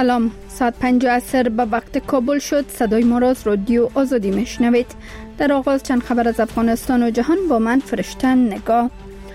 سلام، ساعت 5 عصر به وقت کابل شد. صدای ما را از رادیو آزادی میشنوید. در آغاز چند خبر از افغانستان و جهان با من فرشتن نگاه.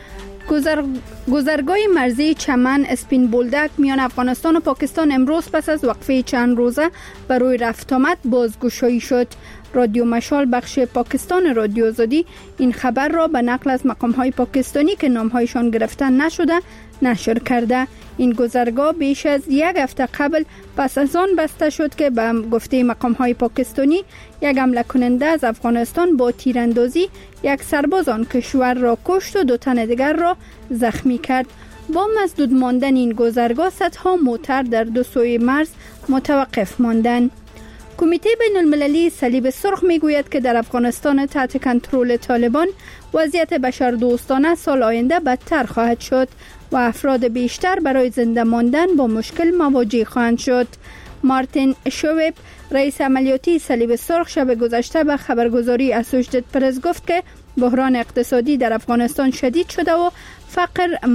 گذرگاه مرزی چمن اسپین بولدک میان افغانستان و پاکستان امروز پس از وقفه چند روزه برای رفت آمد بازگشایی شد. رادیو مشال بخش پاکستان رادیو آزادی این خبر را به نقل از مقام‌های پاکستانی که نام‌هایشان گرفته نشده نشر کرده. این گذرگاه بیش از یک هفته قبل پس از آن بسته شد که به گفته مقام‌های پاکستانی یک حمله کننده از افغانستان با تیراندازی یک سرباز آن کشور را کشت و 2 تن دیگر را زخمی کرد. با مسدود ماندن این گذرگاه صدها موتر در 2 سوی مرز متوقف ماندند. کمیته بین المللی صلیب سرخ میگوید که در افغانستان تحت کنترل طالبان وضعیت بشردوستانه سال آینده بدتر خواهد شد و افراد بیشتر برای زنده ماندن با مشکل مواجه خواهند شد. مارتین شویب رئیس عملیاتی صلیب سرخ شب گذشته به خبرگزاری اسوشیتد پرس گفت که بحران اقتصادی در افغانستان شدید شده و فقر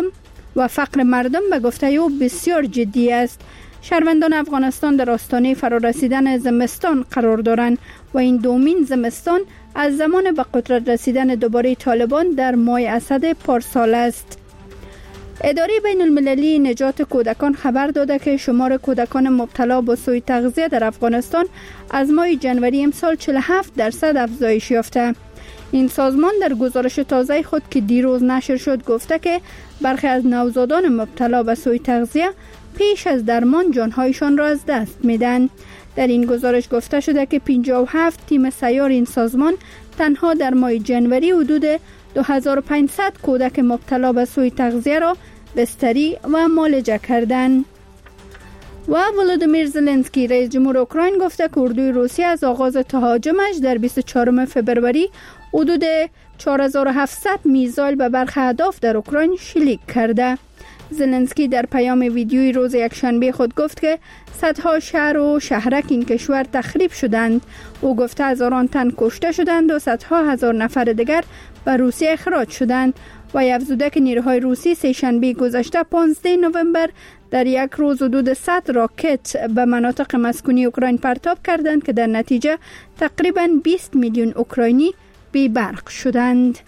مردم به گفته او بسیار جدی است. شهروندان افغانستان در آستانه فرارسیدن زمستان قرار دارند و این دومین زمستان از زمان به قدرت رسیدن دوباره طالبان در ماه اسد پارسال است. اداره بین المللی نجات کودکان خبر داده که شمار کودکان مبتلا به سوء تغذیه در افغانستان از ماه جنوری امسال 47% افزایش یافته. این سازمان در گزارش تازه خود که دیروز نشر شد گفته که برخی از نوزادان مبتلا به سوء تغذیه پیش از درمان جانهایشان را از دست میدن. در این گزارش گفته شده که 57 تیم سیار این سازمان تنها در ماه جنوری حدود 2500 کودک مبتلا به سوء تغذیه را بستری و معالجه کردند. و ولودیمیر زلنسکی رئیس جمهور اوکراین گفته که اردوی روسیه از آغاز تهاجمش در 24 فبروری حدود 4700 میزایل به برخی اهداف در اوکراین شلیک کرده. زلنسکی در پیام ویدیویی روز یکشنبه خود گفت که صدها شهر و شهرک این کشور تخریب شدند. او گفته هزاران تن کشته شدند و صدها هزار نفر دیگر به روسیه اخراج شدند و افزوده که نیروهای روسی سه‌شنبه گذشته 15 نوامبر در یک روز حدود 100 راکت به مناطق مسکونی اوکراین پرتاب کردند که در نتیجه تقریباً 20 میلیون اوکراینی بی برق شدند.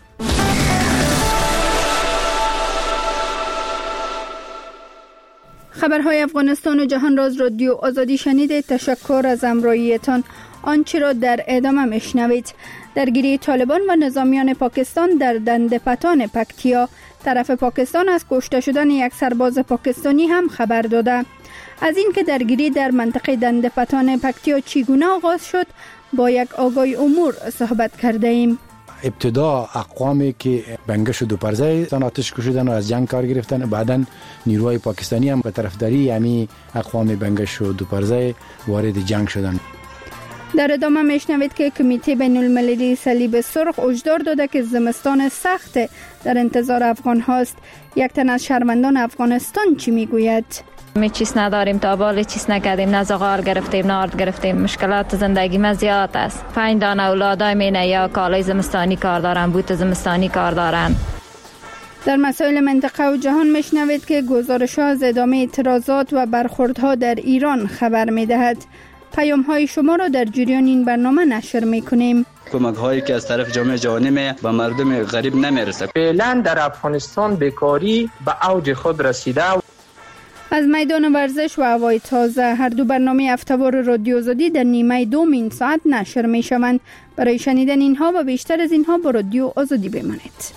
خبرهای افغانستان و جهان را از رادیو آزادی شنیدید. تشکر از همراهیتان. آنچه را در ادامه میشنوید. درگیری طالبان و نظامیان پاکستان در دندپتان پکتیا. طرف پاکستان از کشته شدن یک سرباز پاکستانی هم خبر داده. از اینکه درگیری در منطقه دندپتان پکتیا چگونه آغاز شد با یک آگای امور صحبت کرده ایم. ابتدا اقوامی که بنگش و دوپرزه آتش کشیدن و از جنگ کار گرفتن، بعداً نیروهای پاکستانی هم به طرفداری همین اقوام بنگش و دوپرزه وارد جنگ شدند. در ادامه میشنوید که کمیته بین المللی صلیب سرخ هشدار داده که زمستان سخت در انتظار افغان هاست. یک تن از شهروندان افغانستان چی میگوید؟ می چیز نداریم، تا بالی چیز نکردیم، نه زغال گرفتیم نه آرد گرفتیم. مشکلات زندگی ما زیاد است. 5 دانه اولادای مینه یا کالای زمستانی کار دارن، بوت زمستانی کار دارن. در مسائل منطقه و جهان میشنوید که گزارش‌ها از ادامه اعتراضات و برخوردها در ایران خبر میدهد. پیام‌های شما را در جریان این برنامه نشر می‌کنیم. کمک‌هایی که از طرف جامعه جهانی به مردم غریب نمی‌رسد. فعلا در افغانستان بیکاری به اوج خود رسیده. از میدان ورزش و هوای تازه هر دو برنامه هفته‌وار رادیو آزادی در نیمه دوم این ساعت نشر می‌شوند. برای شنیدن اینها و بیشتر از اینها با رادیو آزادی بمانید.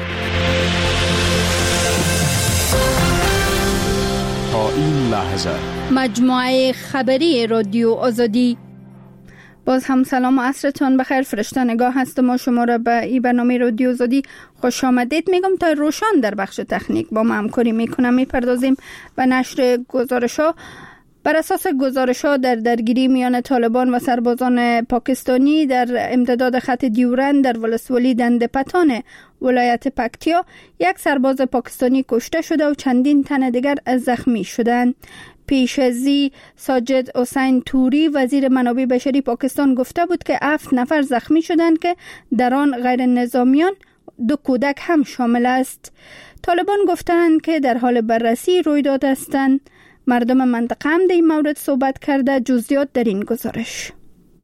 تا این لحظه مجموعه خبری رادیو آزادی. باز هم سلام و عصرتان بخیر. فرشته نگاه هستم و شما را به این برنامه رادیو آزادی خوش آمدید میگم. تا روشان در بخش تکنیک با ما همکاری میکنم. میپردازیم به نشر گزارش‌ها. بر اساس گزارش‌ها در درگیری میان طالبان و سربازان پاکستانی در امتداد خط دیورند در ولسوالی دندپتان ولایت پکتیا یک سرباز پاکستانی کشته شده و چندین تن دیگر زخمی شدند. پیش ازی ساجد حسین توری وزیر منابع بشری پاکستان گفته بود که 7 نفر زخمی شدند که در آن غیر نظامیان 2 کودک هم شامل است. طالبان گفتند که در حال بررسی رویداد هستند. مردم منطقه هم در این مورد صحبت کرده. جزئیات در این گزارش.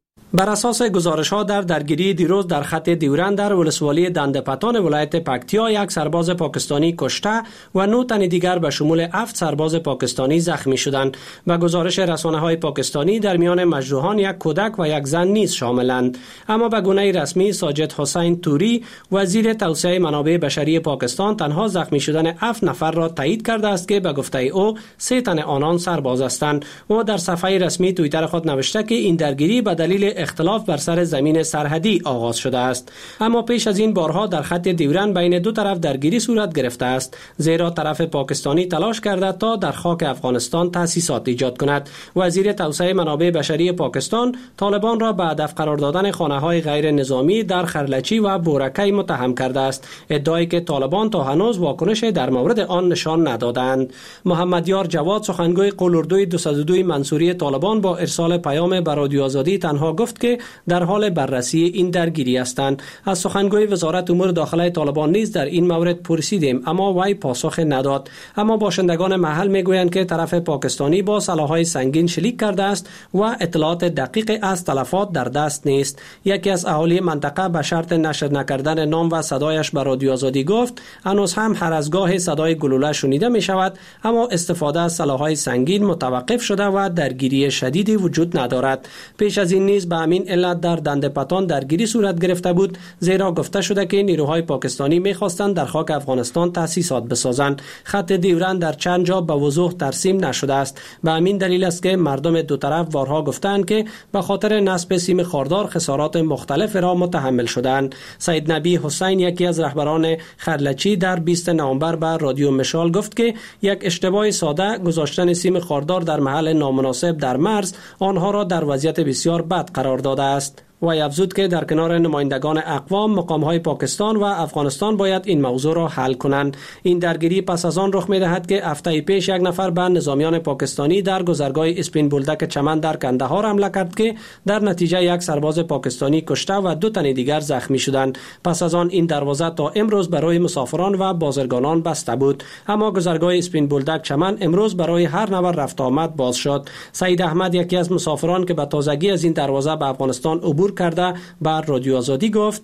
بر اساس گزارش‌ها در درگیری دیروز در خط دیورند در ولسوالی دندپتان ولایت پکتیا یک سرباز پاکستانی کشته و 9 تن دیگر به شمول 7 سرباز پاکستانی زخمی شدند و گزارش رسانه‌های پاکستانی در میان مجروحان یک کودک و یک زن نیز شاملند. اما به گونه رسمی ساجد حسین توری وزیر توسعه منابع بشری پاکستان تنها زخمی شدن 7 نفر را تایید کرده است که به گفته او 3 تن آنان سرباز هستند. او در صفحه رسمی توییتر خود نوشته که این درگیری به دلیل اختلاف بر سر زمین سرحدی آغاز شده است. اما پیش از این بارها در خط دیورند بین دو طرف درگیری صورت گرفته است، زیرا طرف پاکستانی تلاش کرده تا در خاک افغانستان تأسیسات ایجاد کند. وزیر توسعه منابع بشری پاکستان طالبان را به هدف قرار دادن خانه‌های غیر نظامی در خرلچی و بورکی متهم کرده است، ادعایی که طالبان تا هنوز واکنش در مورد آن نشان ندادند. محمد یار جواد سخنگوی قلوردوی 202 منصوری طالبان با ارسال پیام به رادیو آزادی تنها گفت که در حال بررسی این درگیری هستند. از سخنگوی وزارت امور داخله طالبان نیز در این مورد پرسیدیم، اما وی پاسخ نداد. اما باشندگان محل میگویند که طرف پاکستانی با سلاح‌های سنگین شلیک کرده است و اطلاعات دقیق از تلفات در دست نیست. یکی از اهالی منطقه به شرط نشر نکردن نام و صدایش به رادیو آزادی گفت هنوز هم هر از گاه صدای گلوله شنیده می شود، اما استفاده از سلاح‌های سنگین متوقف شده و درگیری شدیدی وجود ندارد. پیش از این نیز به همین علت در دندپتان درگیری صورت گرفته بود، زیرا گفته شده که نیروهای پاکستانی می‌خواستند در خاک افغانستان تأسیسات بسازند. خط دیورند در چند جا به وضوح ترسیم نشده است. به همین دلیل است که مردم دو طرف بارها گفتند که به خاطر نصب سیم خاردار خسارات مختلف را متحمل شدند. سید نبی حسین یکی از رهبران خرلچی در 20 نوامبر به رادیو مشال گفت که یک اشتباه ساده گذاشتن سیم خاردار در محل نامناسب در مرز آنها را در وضعیت بسیار بد قرار داده است. و افزود که در کنار نمایندگان اقوام مقام‌های پاکستان و افغانستان باید این موضوع را حل کنند. این درگیری پس از آن رخ می‌دهد که هفته پیش یک نفر به نظامیان پاکستانی در گذرگاه اسپین بولدک چمن در کندهار حمله کرد که در نتیجه یک سرباز پاکستانی کشته و 2 تن دیگر زخمی شدند. پس از آن این دروازه تا امروز برای مسافران و بازرگانان بسته بود، اما گذرگاه اسپین بولدک چمن امروز برای هر نفر رفت آمد باز شد. سعید احمد یکی از مسافران که به تازگی از این دروازه به افغانستان عبور کرده بر رادیو آزادی گفت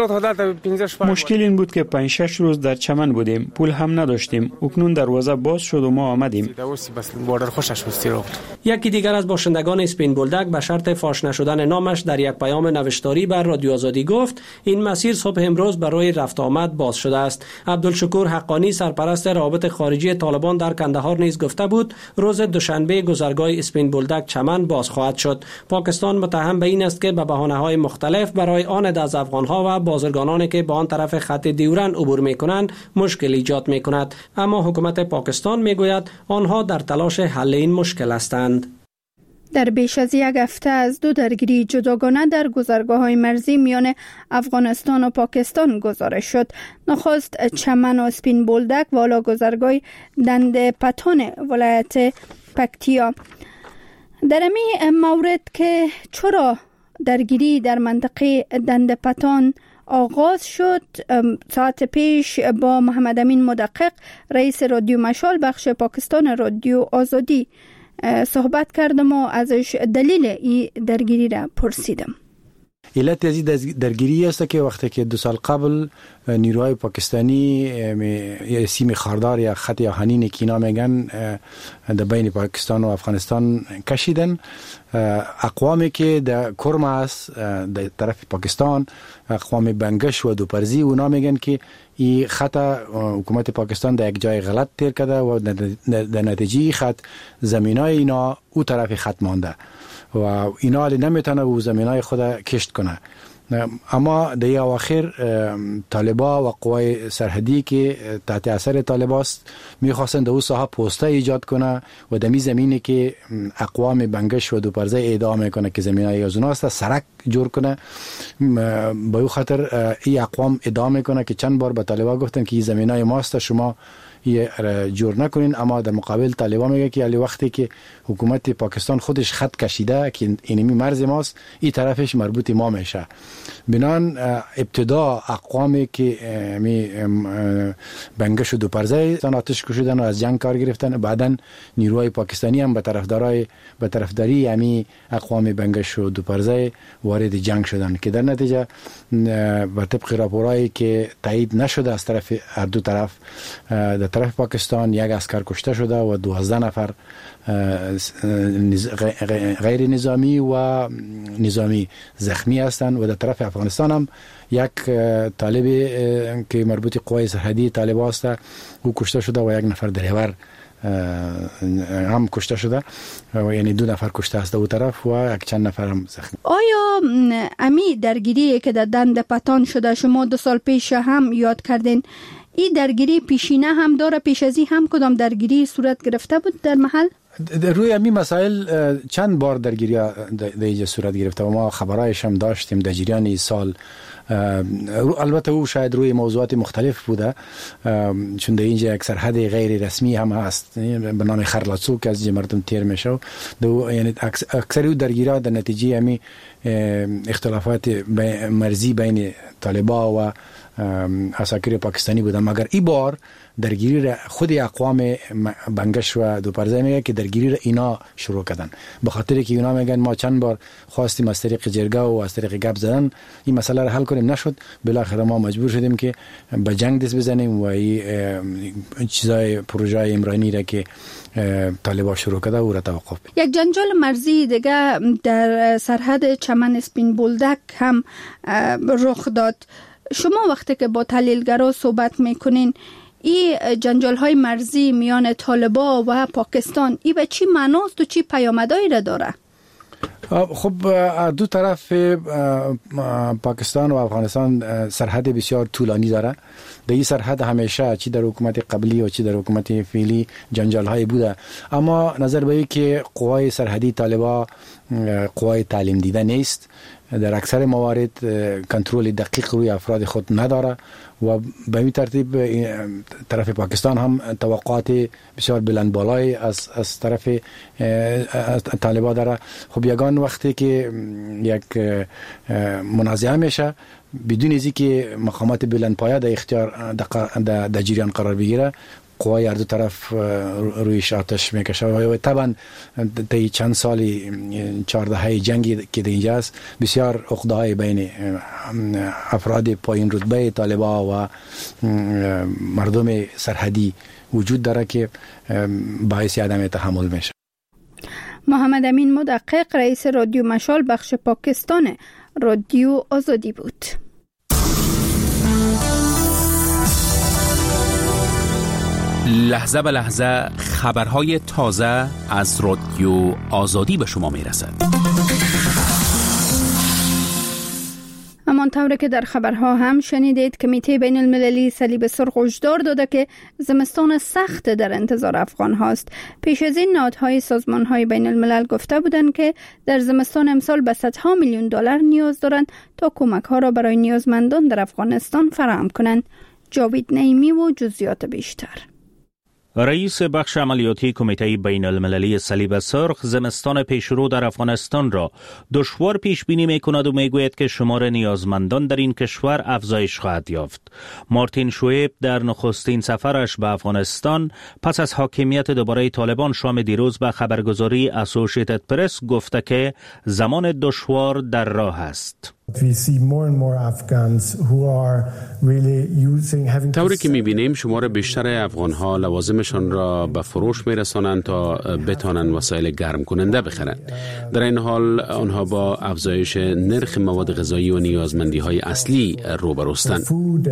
مشکل این بود که 5-6 روز در چمن بودیم، پول هم نداشتیم. اکنون دروازه باز شد و ما آمدیم. یکی دیگر از باشندگان اسپین بولدک به شرط فاش نشدن نامش در یک پیام نوشتاری بر رادیو آزادی گفت این مسیر صبح امروز برای رفت آمد باز شده است. عبدالشکور حقانی سرپرست روابط خارجی طالبان در کندهار نیز گفته بود روز دوشنبه گذرگاه اسپین بولدک چمن باز خواهد شد. پاکستان متهم به این است که به بهانه‌های مختلف برای آن از افغان‌ها و بازرگانانی که به آن طرف خط دیورند عبور می‌کنند مشکل ایجاد می‌کند، اما حکومت پاکستان می‌گوید آنها در تلاش حل این مشکل هستند. در بیش از یک هفته از 2 درگیری جداگانه در گذرگاه‌های مرزی میان افغانستان و پاکستان گزارش شد. نخست چمن و اسپین بولدک و حالا گذرگاه دندپتان ولایت پکتیا. در این مورد که چرا درگیری در منطقه دندپتان آغاز شد، ساعت پیش با محمد امین مدقق رئیس رادیو مشال بخش پاکستان رادیو آزادی صحبت کردم و ازش دلیل این درگیری را پرسیدم. علت از درگیری است که وقتی که 2 سال قبل نیروهای پاکستانی سیم خاردار یا خط آهنین که اینا میگن در بین پاکستان و افغانستان کشیدن، اقوامی که در کرم است در طرف پاکستان، اقوام بنگش و دوپرزی، اونا میگن که این خط حکومت پاکستان در یک جای غلط تیر کرده و در نتیجه خط زمینای اینا او طرف خط مانده و اینا نمیتونه او زمینای خود کشت کنه. اما در اواخر طالبا و قوای سرحدی که تحت اثر طالباست میخواستند در او ساحه پوسته ایجاد کنه و در می زمینی که اقوام بنگش و دوپرزه ادعا میکنه که زمینای از اوناست سرک جور کنه. به او خاطر این اقوام ادعا میکنه که چند بار به طالبا گفتن که این زمینای ماست، شما جور نکنین. اما در مقابل طالبان میگه که علی وقتی که حکومت پاکستان خودش خط کشیده که اینمی مرز ماست، این طرفش مربوط ما میشه. بنان ابتدا اقوامی که بنگش و دوپرزه آتش کشیدن و از جنگ کار گرفتن، بعدن نیروهای پاکستانی هم به طرفداری همی اقوام بنگش و دوپرزه وارد جنگ شدن که در نتیجه به طبق راپورایی که تایید نشده از طرف هر دو طرف، در طرف پاکستان یک عسکر کشته شده و 12 نفر غیر نظامی و نظامی زخمی هستند و در طرف افغانستان هم یک طالب که مربوط قوای سرحدی طالب است او کشته شده و یک نفر دریور هم کشته شده و یعنی 2 نفر کشته است در طرف و یک چند نفر هم زخمی. آیا امی درگیری که در دندپتان شده شما 2 سال پیش هم یاد کردین، این درگیری پیشینه هم داره؟ پیش از این هم کدام درگیری صورت گرفته بود در محل؟ روی همین مسائل چند بار درگیری در اینجا صورت گرفته و ما خبرایش هم داشتیم در جریان سال. البته او شاید روی موضوعات مختلف بوده، چون در اینجا یک سرحد غیر رسمی هم هست به نام خرلاتسو که از مردم تیر میشه. یعنی اکثر او درگیری در نتیجه همین اختلافات مرزی بین طالبان و عساکر پاکستانی بودن. مگر این بار درگیری را خود اقوام بنگش و دوپرزه میگه که درگیری را اینا شروع کردن، به خاطر که اینا میگن ما چند بار خواستیم از طریق جرگه و از طریق گپ زدن این مسئله را حل کنیم، نشد. بالاخره ما مجبور شدیم که به جنگ دست بزنیم و این چیزای پروژه عمرانی را که طالبان شروع کرده او را توقف. یک جنجال مرزی دیگه در سرحد چمن اسپین بولدک هم رخ داد. شما وقتی که با تحلیلگرا صحبت میکنین، این جنجال های مرزی میان طالبان و پاکستان ای به چی معناست و چی پیامدهایی را داره؟ خب دو طرف پاکستان و افغانستان سرحد بسیار طولانی داره. در این سرحد همیشه چی در حکومت قبلی و چی در حکومت فعلی جنجال های بوده، اما نظر به این که قوای سرحدی طالبان قوای تعلیم دیده نیست، در اکثر موارد کنترل دقیق روی افراد خود نداره و به این ترتیب طرف پاکستان هم توقعات بسیار بلند بالای از طرف طالبان داره. خب یگان وقتی که یک منازعه میشه بدون از اینکه مقامات بلند پایه در اختیار در جریان قرار بگیره، قوای هر دو طرف رویش آتش میکشه و طبعا طی چند سالی 14 جنگی که در اینجا است بسیار عقده‌های بین افراد پایین رتبه طالبان و مردم سرحدی وجود داره که باعث عدم تحمل میشه. محمد امین مدقق، رئیس رادیو مشال بخش پاکستان رادیو آزادی بود. لحظه به لحظه خبرهای تازه از رادیو آزادی به شما میرسد. همانطور که در خبرها هم شنیدید، کمیته بین المللی صلیب سرخ هشدار داده که زمستان سخت در انتظار افغان هاست. پیش از این نهادهای سازمانهای بین الملل گفته بودند که در زمستان امسال به صدها میلیون دلار نیاز دارند تا کمک ها را برای نیازمندان در افغانستان فراهم کنند. جاوید نعیمی و جزئیات بیشتر. رئیس بخش عملیاتی کمیته بین المللی صلیب سرخ زمستان پیشرو در افغانستان را دشوار پیش بینی می کند و می گوید که شمار نیازمندان در این کشور افزایش خواهد یافت. مارتین شویب در نخستین سفرش به افغانستان پس از حاکمیت دوباره طالبان شام دیروز به خبرگزاری اسوسییتد پرس گفته که زمان دشوار در راه است. طوری که می‌بینیم شمار بیشتر افغان‌ها لوازمشان را به فروش می‌رسانند تا بتوانند وسایل گرم کننده بخرند. در این حال آنها با افزایش نرخ مواد غذایی و نیازمندی‌های اصلی روبروستند.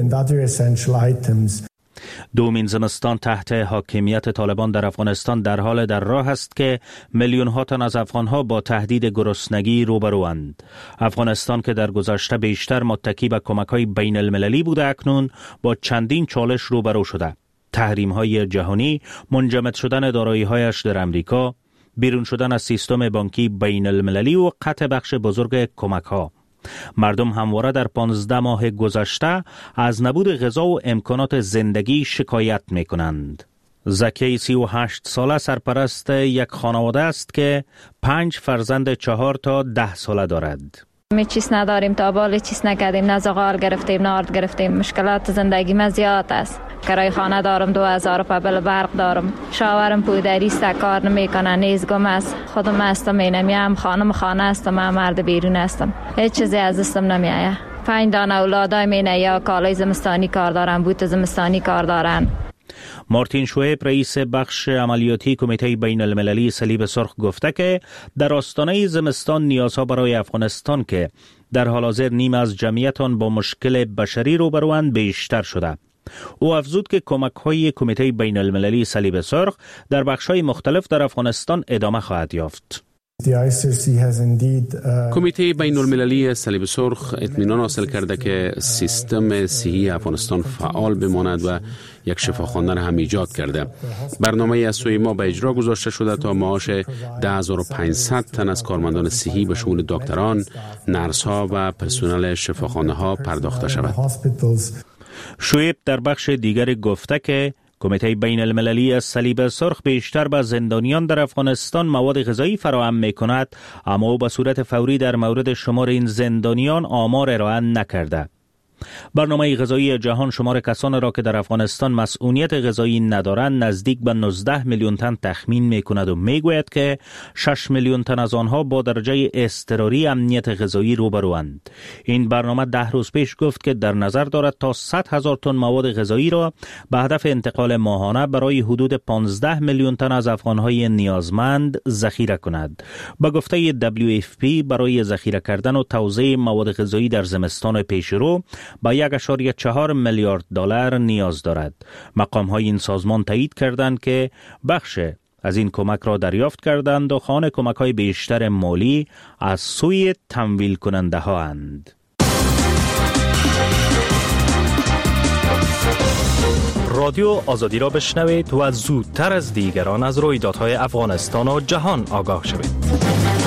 دومین زمستان تحت حاکمیت طالبان در افغانستان در حال در راه است که میلیون ها تن از افغانها با تهدید گرسنگی روبروند. افغانستان که در گذشته بیشتر متکی به کمک‌های بین المللی بوده اکنون با چندین چالش روبرو شده. تحریم‌های جهانی، منجمد شدن دارایی‌هایش در امریکا، بیرون شدن از سیستم بانکی بین المللی و قطع بخش بزرگ کمک‌ها. مردم همواره در 15 ماه گذشته از نبود غذا و امکانات زندگی شکایت می کنند. زکی 38 ساله سرپرست یک خانواده است که 5 فرزند 4 تا 10 ساله دارد. می چیز نداریم، تا بالی چیز نکردیم، نه زغال گرفتیم نه آرد گرفتیم. مشکلات زندگی من زیاد است. کرای خانه دارم، 2000 روپیه بل برق دارم. شاورم پودری است، کار نمیکنه، نیزگم است. خودم هستم، اینم خانه هستم، من مرد بیرون هستم. هیچ چیزی از دستم نمیآید. 5 دانه اولادای مینه یا کالای زمستانی کار دارن، بوت زمستانی کار دارن. مارتین شویب رئیس بخش عملیاتی کمیته بین المللی صلیب سرخ گفته که در آستانه زمستان نیازها برای افغانستان که در حال حاضر نیم از جمعیت آن با مشکل بشری روبروند بیشتر شده. او افزود که کمک‌های کمیته بین المللی صلیب سرخ در بخش‌های مختلف در افغانستان ادامه خواهد یافت. کمیته بین المللی صلیب سرخ اطمینان حاصل کرده که سیستم صحی افغانستان فعال بماند و یک شفاخانه هم ایجاد کرده. برنامه از سوی ما به اجرا گذاشته شده تا معاش 10500 تن از کارمندان صحی به شمول دکتران، نرس‌ها و پرسنل شفاخانه‌ها پرداخته شود. شویب در بخش دیگر گفته که کمیته بین المللی از صلیب سرخ بیشتر به زندانیان در افغانستان مواد غذایی فراهم می کند، اما او به صورت فوری در مورد شمار این زندانیان آمار ارائه نکرده. برنامه غذایی جهان شمار کسان را که در افغانستان مسئولیت غذایی ندارند نزدیک به 19 میلیون تن تخمین می کند و می گوید که 6 میلیون تن از آنها با درجه اضطراری امنیت غذایی روبروند. این برنامه 10 روز پیش گفت که در نظر دارد تا 100,000 تن مواد غذایی را به هدف انتقال ماهانه برای حدود 15 میلیون تن از افغانهای نیازمند ذخیره کند. به گفته WFP برای ذخیره کردن و توزیع مواد غذایی در زمستان پیشرو با 1.4 میلیارد دلار نیاز دارد. مقام‌های این سازمان تایید کردند که بخش از این کمک را دریافت کردند و خوان کمک‌های بیشتر مالی از سوی تمویل کننده ها اند. رادیو آزادی را بشنوید و زودتر از دیگران از رویدادهای افغانستان و جهان آگاه شوید.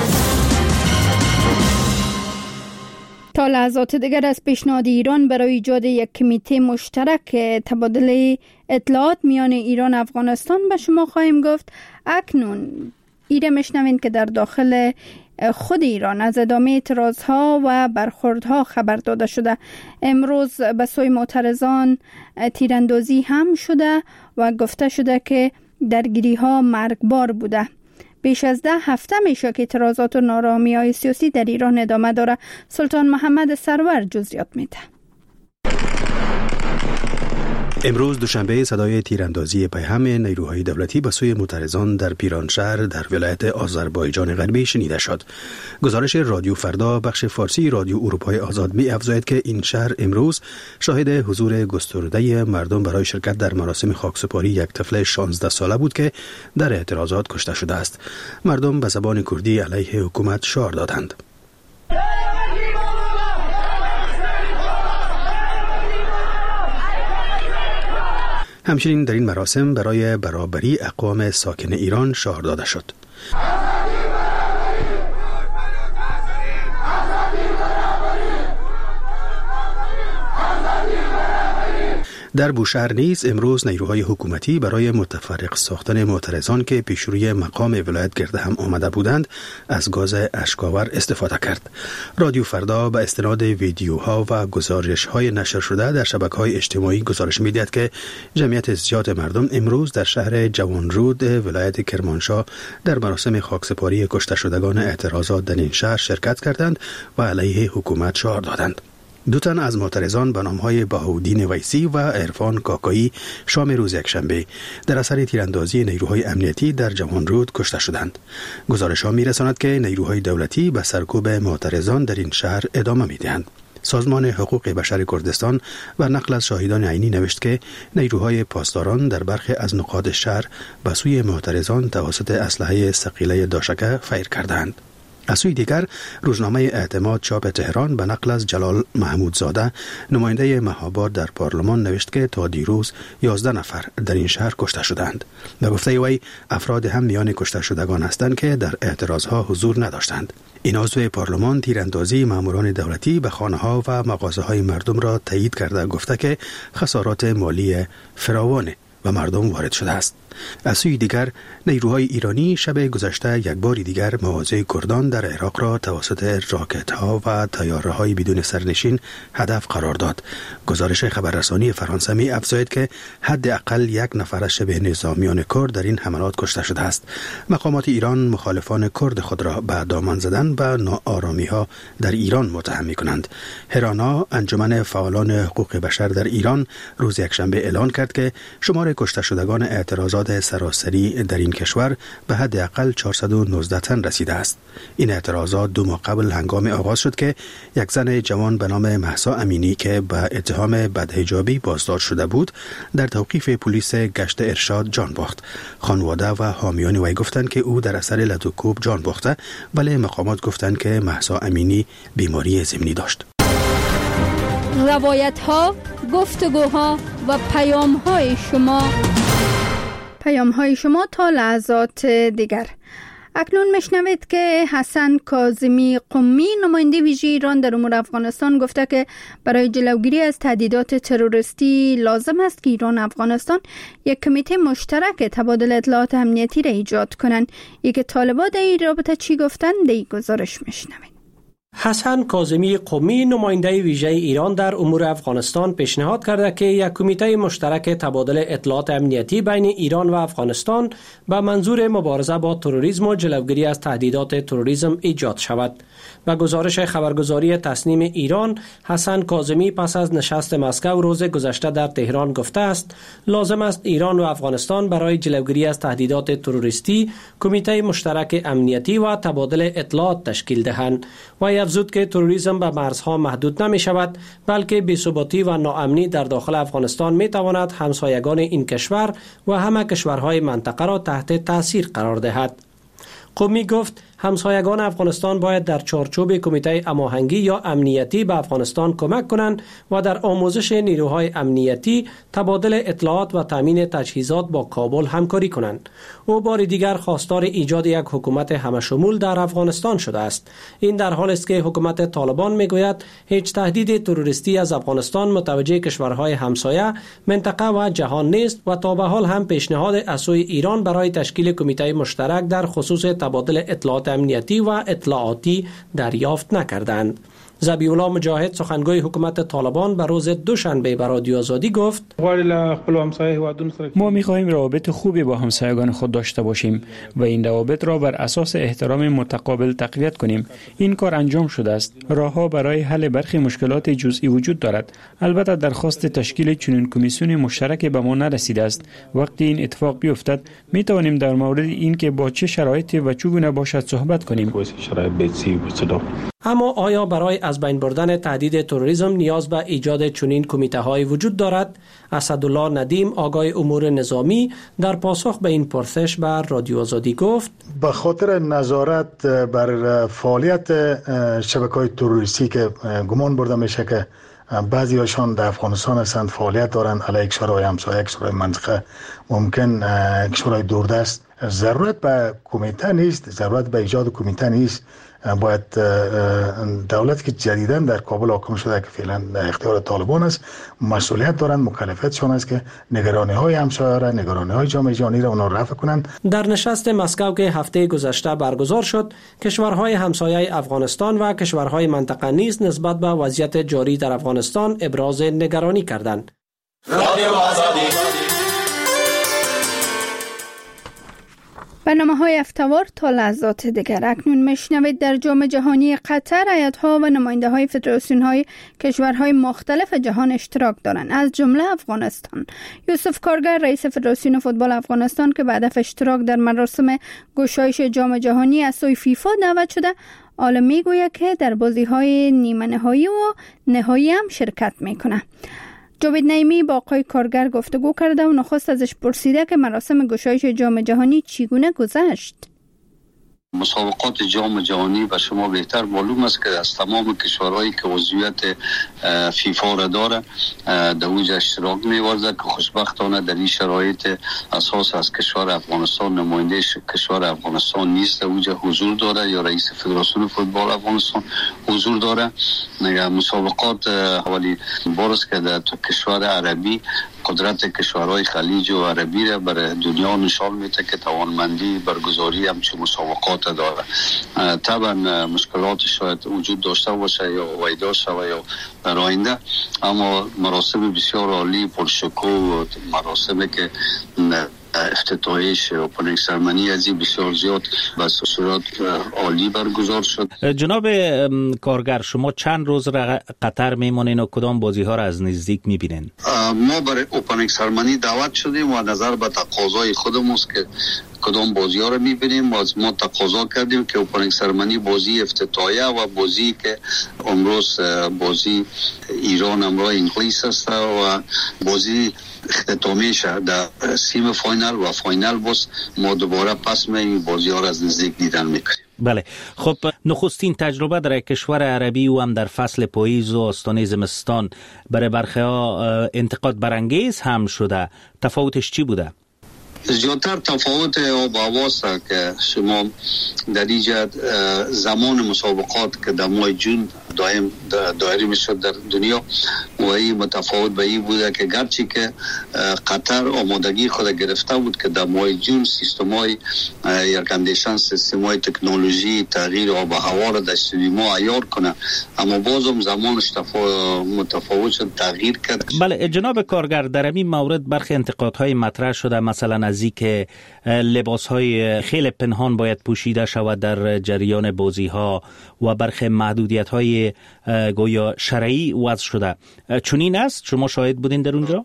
تا لحظات دیگر از پیشنهاد ایران برای ایجاد یک کمیته مشترک تبادل اطلاعات میان ایران و افغانستان به شما خواهیم گفت. اکنون ایره میشنوین که در داخل خود ایران از ادامه اعتراضها و برخوردها خبر داده شده. امروز به سوی معترضان تیراندازی هم شده و گفته شده که درگیری‌ها مرگبار بوده. بیش از 10 هفته میشه که اعتراضات و نارامی‌های سیاسی در ایران ادامه داره. سلطان محمد سرور جزئیات میده. امروز دوشنبه صدای تیراندازی پیهم نیروهای دولتی به سوی معترضان در پیرانشهر در ولایت آذربایجان غربی شنیده شد. گزارش رادیو فردا بخش فارسی رادیو اروپای آزاد می افزاید که این شهر امروز شاهد حضور گسترده مردم برای شرکت در مراسم خاکسپاری یک طفل 16 ساله بود که در اعتراضات کشته شده است. مردم به زبان کردی علیه حکومت شعار دادند. همچنین در این مراسم برای برابری اقوام ساکن ایران شعار داده شد. در بوشهر نیز امروز نیروهای حکومتی برای متفرق ساختن معترضان که پیشروی مقام ولایت گرد هم آمده بودند از گاز اشک‌آور استفاده کرد. رادیو فردا به استناد ویدیوها و گزارش‌های نشر شده در شبکه‌های اجتماعی گزارش می‌دهد که جمعیت زیاد مردم امروز در شهر جوانرود ولایت کرمانشاه در مراسم خاکسپاری کشته شدگان اعتراضات در این شهر شرکت کردند و علیه حکومت شعار دادند. 2 تن از معترضان به نام‌های بهاءالدین ویسی و عرفان کاکایی شام روز یکشنبه در اثر تیراندازی نیروهای امنیتی در جوانرود کشته شدند. گزارش‌ها می‌رساند که نیروهای دولتی به سرکوب معترضان در این شهر ادامه می‌دهند. سازمان حقوق بشر کردستان و نقل از شاهدان عینی نوشت که نیروهای پاسداران در برخی از نقاط شهر به سوی معترضان توسط اسلحه ثقیله داشکه فیر کردند. از سوی دیگر روزنامه اعتماد چاپ تهران به نقل از جلال محمودزاده نماینده مهاباد در پارلمان نوشت که تا دیروز 11 نفر در این شهر کشته شدند. به گفته وی افراد هم میان کشته شدگان هستند که در اعتراضها حضور نداشتند. این عضو پارلمان تیراندازی ماموران دولتی به خانه‌ها و مغازه‌های مردم را تایید کرده گفته که خسارات مالی فراوان و مردم وارد شده است. از سوی دیگر نیروهای ایرانی شب گذشته یک بار دیگر مواضع کردان در عراق را توسط راکت‌ها و طیاره‌های بدون سرنشین هدف قرار داد. گزارش خبررسانی فرانسه می افزاید که حداقل 1 نفر از شبه نظامیان کرد در این حملات کشته شده است. مقامات ایران مخالفان کرد خود را به دامن زدن و ناآرامی‌ها در ایران متهم می‌کنند. هرانا انجمن فعالان حقوق بشر در ایران روز یکشنبه اعلان کرد که شمار کشته شدگان اعتراضات سراسری در این کشور به حداقل 419 تن رسیده است. این اعتراضات 2 ماه قبل هنگام آغاز شد که یک زن جوان به نام مهسا امینی که به اتهام بدحجابی بازداشت شده بود در توقیف پلیس گشت ارشاد جان باخت. خانواده و حامیان وی گفتند که او در اثر لدوکوب جان باخته، ولی مقامات گفتند که مهسا امینی بیماری ضمنی داشت. روایت ها، گفتگوها و پیام های شما تا لحظات دیگر. اکنون میشنوید که حسن کاظمی قمی نماینده ویژه ایران در امور افغانستان گفته که برای جلوگیری از تهدیدات تروریستی لازم است که ایران و افغانستان یک کمیته مشترک تبادل اطلاعات امنیتی را ایجاد کنند. یک طالبان در این رابطه چی گفتند؟ در این گزارش میشنوید. حسن کاظمی قمی نماینده ویژه ایران در امور افغانستان پیشنهاد کرده که یک کمیته مشترک تبادل اطلاعات امنیتی بین ایران و افغانستان به منظور مبارزه با تروریسم و جلوگیری از تهدیدات تروریسم ایجاد شود. و گزارش خبرگزاری تصنیم ایران، حسن کاظمی پس از نشست مسکو روز گذشته در تهران گفته است لازم است ایران و افغانستان برای جلوگیری از تهدیدات تروریستی کمیته مشترک امنیتی و تبادل اطلاعات تشکیل دهند. و افزود که تروریسم به مرزها محدود نمی شود، بلکه بی‌ثباتی و ناامنی در داخل افغانستان می تواند همسایگان این کشور و همه کشورهای منطقه را تحت تاثیر قرار دهد. قمی گفت همسایگان افغانستان باید در چارچوب کمیته هماهنگی یا امنیتی به افغانستان کمک کنند و در آموزش نیروهای امنیتی، تبادل اطلاعات و تامین تجهیزات با کابل همکاری کنند. او بار دیگر خواستار ایجاد یک حکومت همشمول در افغانستان شده است. این در حالی است که حکومت طالبان میگوید هیچ تهدید تروریستی از افغانستان متوجه کشورهای همسایه، منطقه و جهان نیست و تا به حال هم پیشنهاد از سوی ایران برای تشکیل کمیته مشترک در خصوص تبادل اطلاعات امنیتی و اطلاعاتی دریافت نکردند. ذبیح‌الله مجاهد سخنگوی حکومت طالبان به روز دوشنبه به رادیو آزادی گفت ما می‌خواهیم روابط خوبی با همسایگان خود داشته باشیم و این روابط را بر اساس احترام متقابل تقویت کنیم. این کار انجام شده است. راه‌ها برای حل برخی مشکلات جزئی وجود دارد. البته درخواست تشکیل چنین کمیسیون مشترک به ما نرسیده است. وقتی این اتفاق بیفتد می‌توانیم در مورد این که با چه شرایطی و چگونه باشد صحبت کنیم. اما آیا برای از بین بردن تهدید تروریسم نیاز به ایجاد چنین کمیته‌های وجود دارد؟ اسدالله ندیم آگاه امور نظامی در پاسخ به این پرسش بر رادیو آزادی گفت به خاطر نظارت بر فعالیت شبکه‌های تروریستی که گمان برده میشه که بعضی هاشان در افغانستان هستند، فعالیت دارند علیه کشورهای همسایه، کشورهای منطقه، ممکن کشورهای دوردست، ضرورت به کمیته نیست، ضرورت به ایجاد کمیته نیست. باید دولت که جدیداً در کابل حاکم شده که فعلا در اختیار طالبان است، مسئولیت دارند، مکلفیتشان است که نگرانی‌های همسایه را، نگرانی‌های جامعه جهانی را اونا رفع کنند. در نشست مسکو که هفته گذشته برگزار شد، کشورهای همسایه افغانستان و کشورهای منطقه نیز نسبت به وضعیت جاری در افغانستان ابراز نگرانی کردند. برنامه‌های افتوار تا لحظات دیگر. اکنون میشنوید در جام جهانی قطر هیئت‌ها و نماینده‌های فدراسیون‌های کشورهای مختلف جهان اشتراک دارند، از جمله افغانستان. یوسف کارگر رئیس فدراسیون فوتبال افغانستان که بعد از اشتراک در مراسم گشایش جام جهانی از سوی فیفا دعوت شده، حالا میگوید که در بازی‌های نیمه نهایی و نهایی هم شرکت میکنه. جاوید نعیمی با آقای کارگر گفتگو کرده و نخست ازش پرسیده که مراسم گشایش جام جهانی چگونه گذشت. مسابقات جام جهانی و شما بهتر معلوم است که از تمام کشورهایی که عضویت فیفا را داره در اونجا اشتراک می‌ورزد که خوشبختانه در این شرایط اساس از کشور افغانستان نماینده کشور افغانستان نیست در اونجا حضور داره یا رئیس فدراسیون فوتبال افغانستان حضور داره. مسابقات اولی بار است که در کشور عربی قدرت کشورهای خلیج و عربی را برای دنیا نشان میده که توانمندی برگزاری همچون مسابقات داره. طبعا مشکلات شاید وجود داشته باشه یا ویدا شوه یا در آینده، اما مراسم بسیار عالی پرشکوه و مراسمی که افتتاحیش اوپنینگ سرمنی از این بسیار زیاد و صورت عالی برگزار شد. جناب کارگر، شما چند روز را قطر میمانین و کدام بازی ها را از نزدیک میبینین؟ ما برای اوپنینگ سرمنی دعوت شدیم و نظر به تقاضای خودمون که کدام بازی ها رو میبینیم. ما تقاضا کردیم که اوپنینگ سرمنی بازی افتتاحیه و بازی که امروز بازی ایران همراه انگلیس است و بازی اختتامی شد در سیم فاینال و فاینال باز ما دوباره پس این بازی ها را از نزدیک دیدن میکنیم. بله، خب نخستین تجربه در کشور عربی و هم در فصل پاییز و آستانه زمستان برای برخی ها انتقاد برانگیز هم شده. تفاوتش چی بوده؟ زیادتر تفاوت آب و هوا است که شما در اینجا زمان مسابقات که در ماه جون دایره میشد در دنیا و این متفاوت به این بوده که گرچه که قطر آمادگی خود گرفته بود که در ماه جون سیستم‌های ایرکندیشن، سیستم‌های تکنولوژی تغییر آب و هوا را در استادیوم‌ها عیار کنه، اما بازم زمانش متفاوت شد، تغییر کرد. بله جناب کارگر، در این مورد برخی انتقادهای مطرح شده، مثلا از اینکه لباس‌های خیلی پنهان باید پوشیده شود در جریان بازی‌ها و برخی محدودیت‌های گویا شرعی وضع شده. چنین است؟ شما شاهد بودین در اونجا؟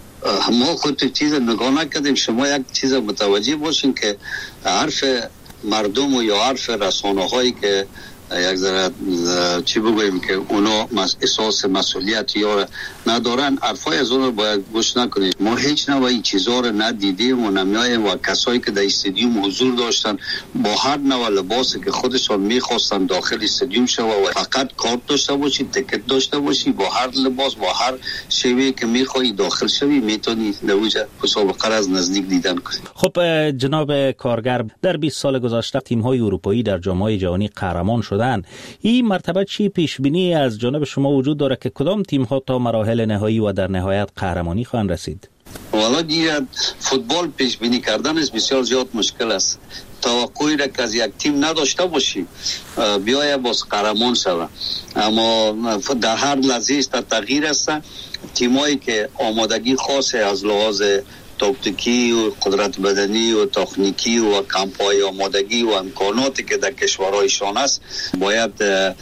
ما خود چیز نگاه نکردیم. شما یک چیز متوجه باشین که حرف مردم و یا حرف رسانه‌هایی که یک ذره چی بگویم که اونا احساس مسئولیت یا ندارن، حرفای از اون باید گوش نکنید. ما هیچ نوع این چیزا رو ندیدیم و نمیایم و کسایی که در استادیوم حضور داشتن با هر نوع لباسی که خودشان میخواستن داخل استادیوم شو و فقط کارت داشته باشی، تیکت داشته باشی، با هر لباس با هر شیوهی که میخوای داخل شوی میتونی نوجه مسابقه را از نزدیک دیدن کنی. خب جناب کارگر، در 20 سال گذشته تیم‌های اروپایی در جام‌های جهانی قهرمان شدند. این مرتبه چی پیش بینی از جانب شما وجود داره که کدام تیم‌ها تا مراحل نهایی و در نهایت قهرمانی خواهند رسید؟ والا دیگه فوتبال پیش بینی کردن است بسیار زیاد مشکل است. توقعی را که از یک تیم نداشته باشی بیای باز قهرمان شود، اما در هر لحظه است تغییر است. تیمایی که آمادگی خاصه از لحاظ تاکتیکی و قدرت بدنی و تکنیکی و کمپای آمادگی و امکاناتی که در کشورهایشان است باید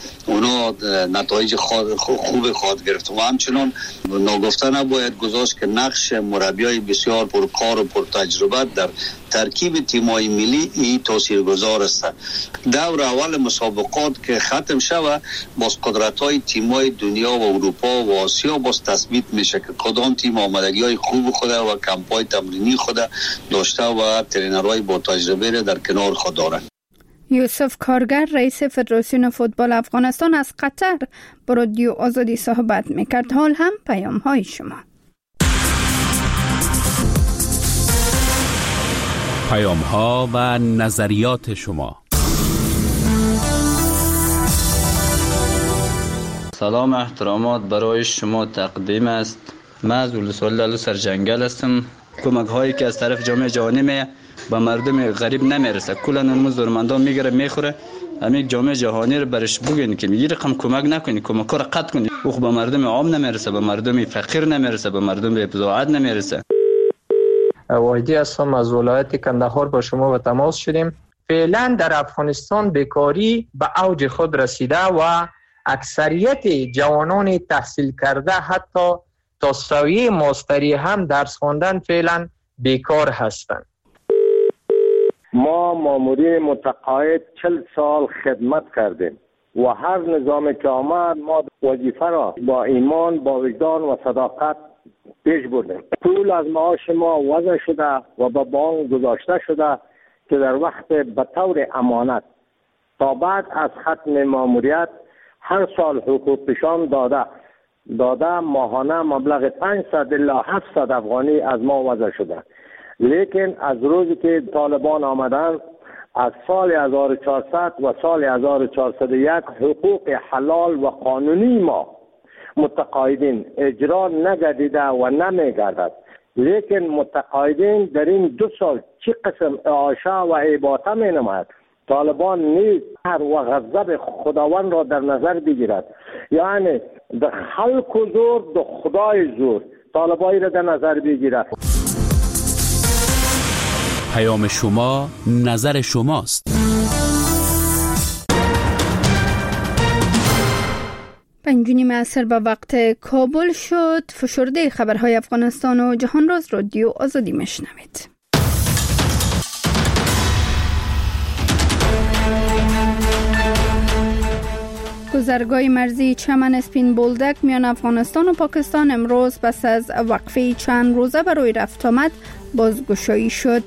اونا نتایج خوب خواهد گرفت و همچنان ناگفته نباید گذاشت که نقش مربیای بسیار پرکار و پرتجربه در ترکیب تیم‌های ملی این تاثیرگذار است. دور اول مسابقات که ختم شود باز قدرت‌های تیم‌های دنیا و اروپا و آسیا باز تثبیت میشه که کدام تیم آمادگی‌های خوب خود و کمپای تمرینی خود داشته و ترینرهای با تجربه را در کنار خود دارند. یوسف کارگر، رئیس فدراسیون فوتبال افغانستان از قطر با رادیو آزادی صحبت میکرد. حال هم پیام‌های شما. پیام‌ها و نظریات شما. سلام احترامات برای شما تقدیم است. من از ولسوالی سرجنگل هستم. کمک هایی که از طرف جامعه جهانی به مردم غریب نمیرسه، کلا اون زورمندان میگیره میخوره. همین جامعه جهانی رو برش بگین که یه رقم کمک نکنی، کمک رو قطع کنی. او به مردم عام نمیرسه، به مردم فقیر نمیرسه، به مردم ابزاعت نمیرسه. واحدی هستم از ولایت کندهار با شما به تماس شدیم. فعلا در افغانستان بیکاری به اوج خود رسیده و اکثریت جوانان تحصیل کرده حتی تا سویه ماستری هم درس خواندن فعلا بیکار هستند. ما مامورین متقاعد 40 سال خدمت کردیم و هر نظام که آمد ما وظیفه را با ایمان، با وجدان و صداقت پیش بردیم. پول از معاش ما وضع شده و به بانک گذاشته شده. که در وقت به طور امانت تا بعد از ختم ماموریت هر سال حقوقشان داده ماهانه مبلغ 500 الی 700 افغانی از ما وضع شده. لیکن از روزی که طالبان آمدن از سال 1400 و سال 1401 حقوق حلال و قانونی ما متقاعدین اجرا نگردیده و نمیگردد. لیکن متقاعدین در این 2 سال چه قسم اعاشه و اباطه می نماید. طالبان نیز هر و غضب خداوند را در نظر بگیرد، یعنی در خلق و زور در خدای زور طالبانی را در نظر بگیرد. پیام شما نظر شماست. 5:30 عصر به وقت کابل شد. فشرده خبرهای افغانستان و جهان را از رادیو آزادی میشنوید. گذرگاه مرزی چمن اسپین بولدک میان افغانستان و پاکستان امروز پس از وقفه چند روزه برای رفت آمد بازگشایی شد.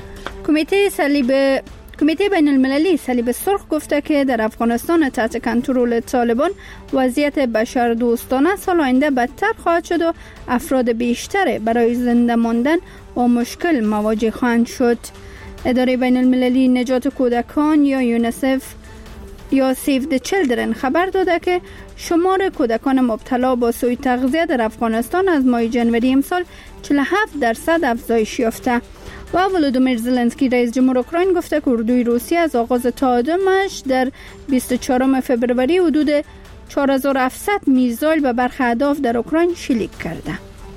کمیته بین المللی صلیب سرخ گفته که در افغانستان تحت کنترل طالبان وضعیت بشر دوستانه سال آینده بدتر خواهد شد و افراد بیشتر برای زنده ماندن با مشکل مواجه خواهند شد. اداره بین المللی نجات کودکان یا یونیسف یا سیو د چیلدرن خبر داده که شمار کودکان مبتلا با سوء تغذیه در افغانستان از ماه جنوری امسال 47% افزایش یافته. و ولودیمیر زلنسکی رئیس جمهور اوکراین گفته که اردوی روسیه از آغاز تهاجمش در 24 فبروری حدود 4700 میزایل به برخی اهداف در اوکراین شلیک کرده.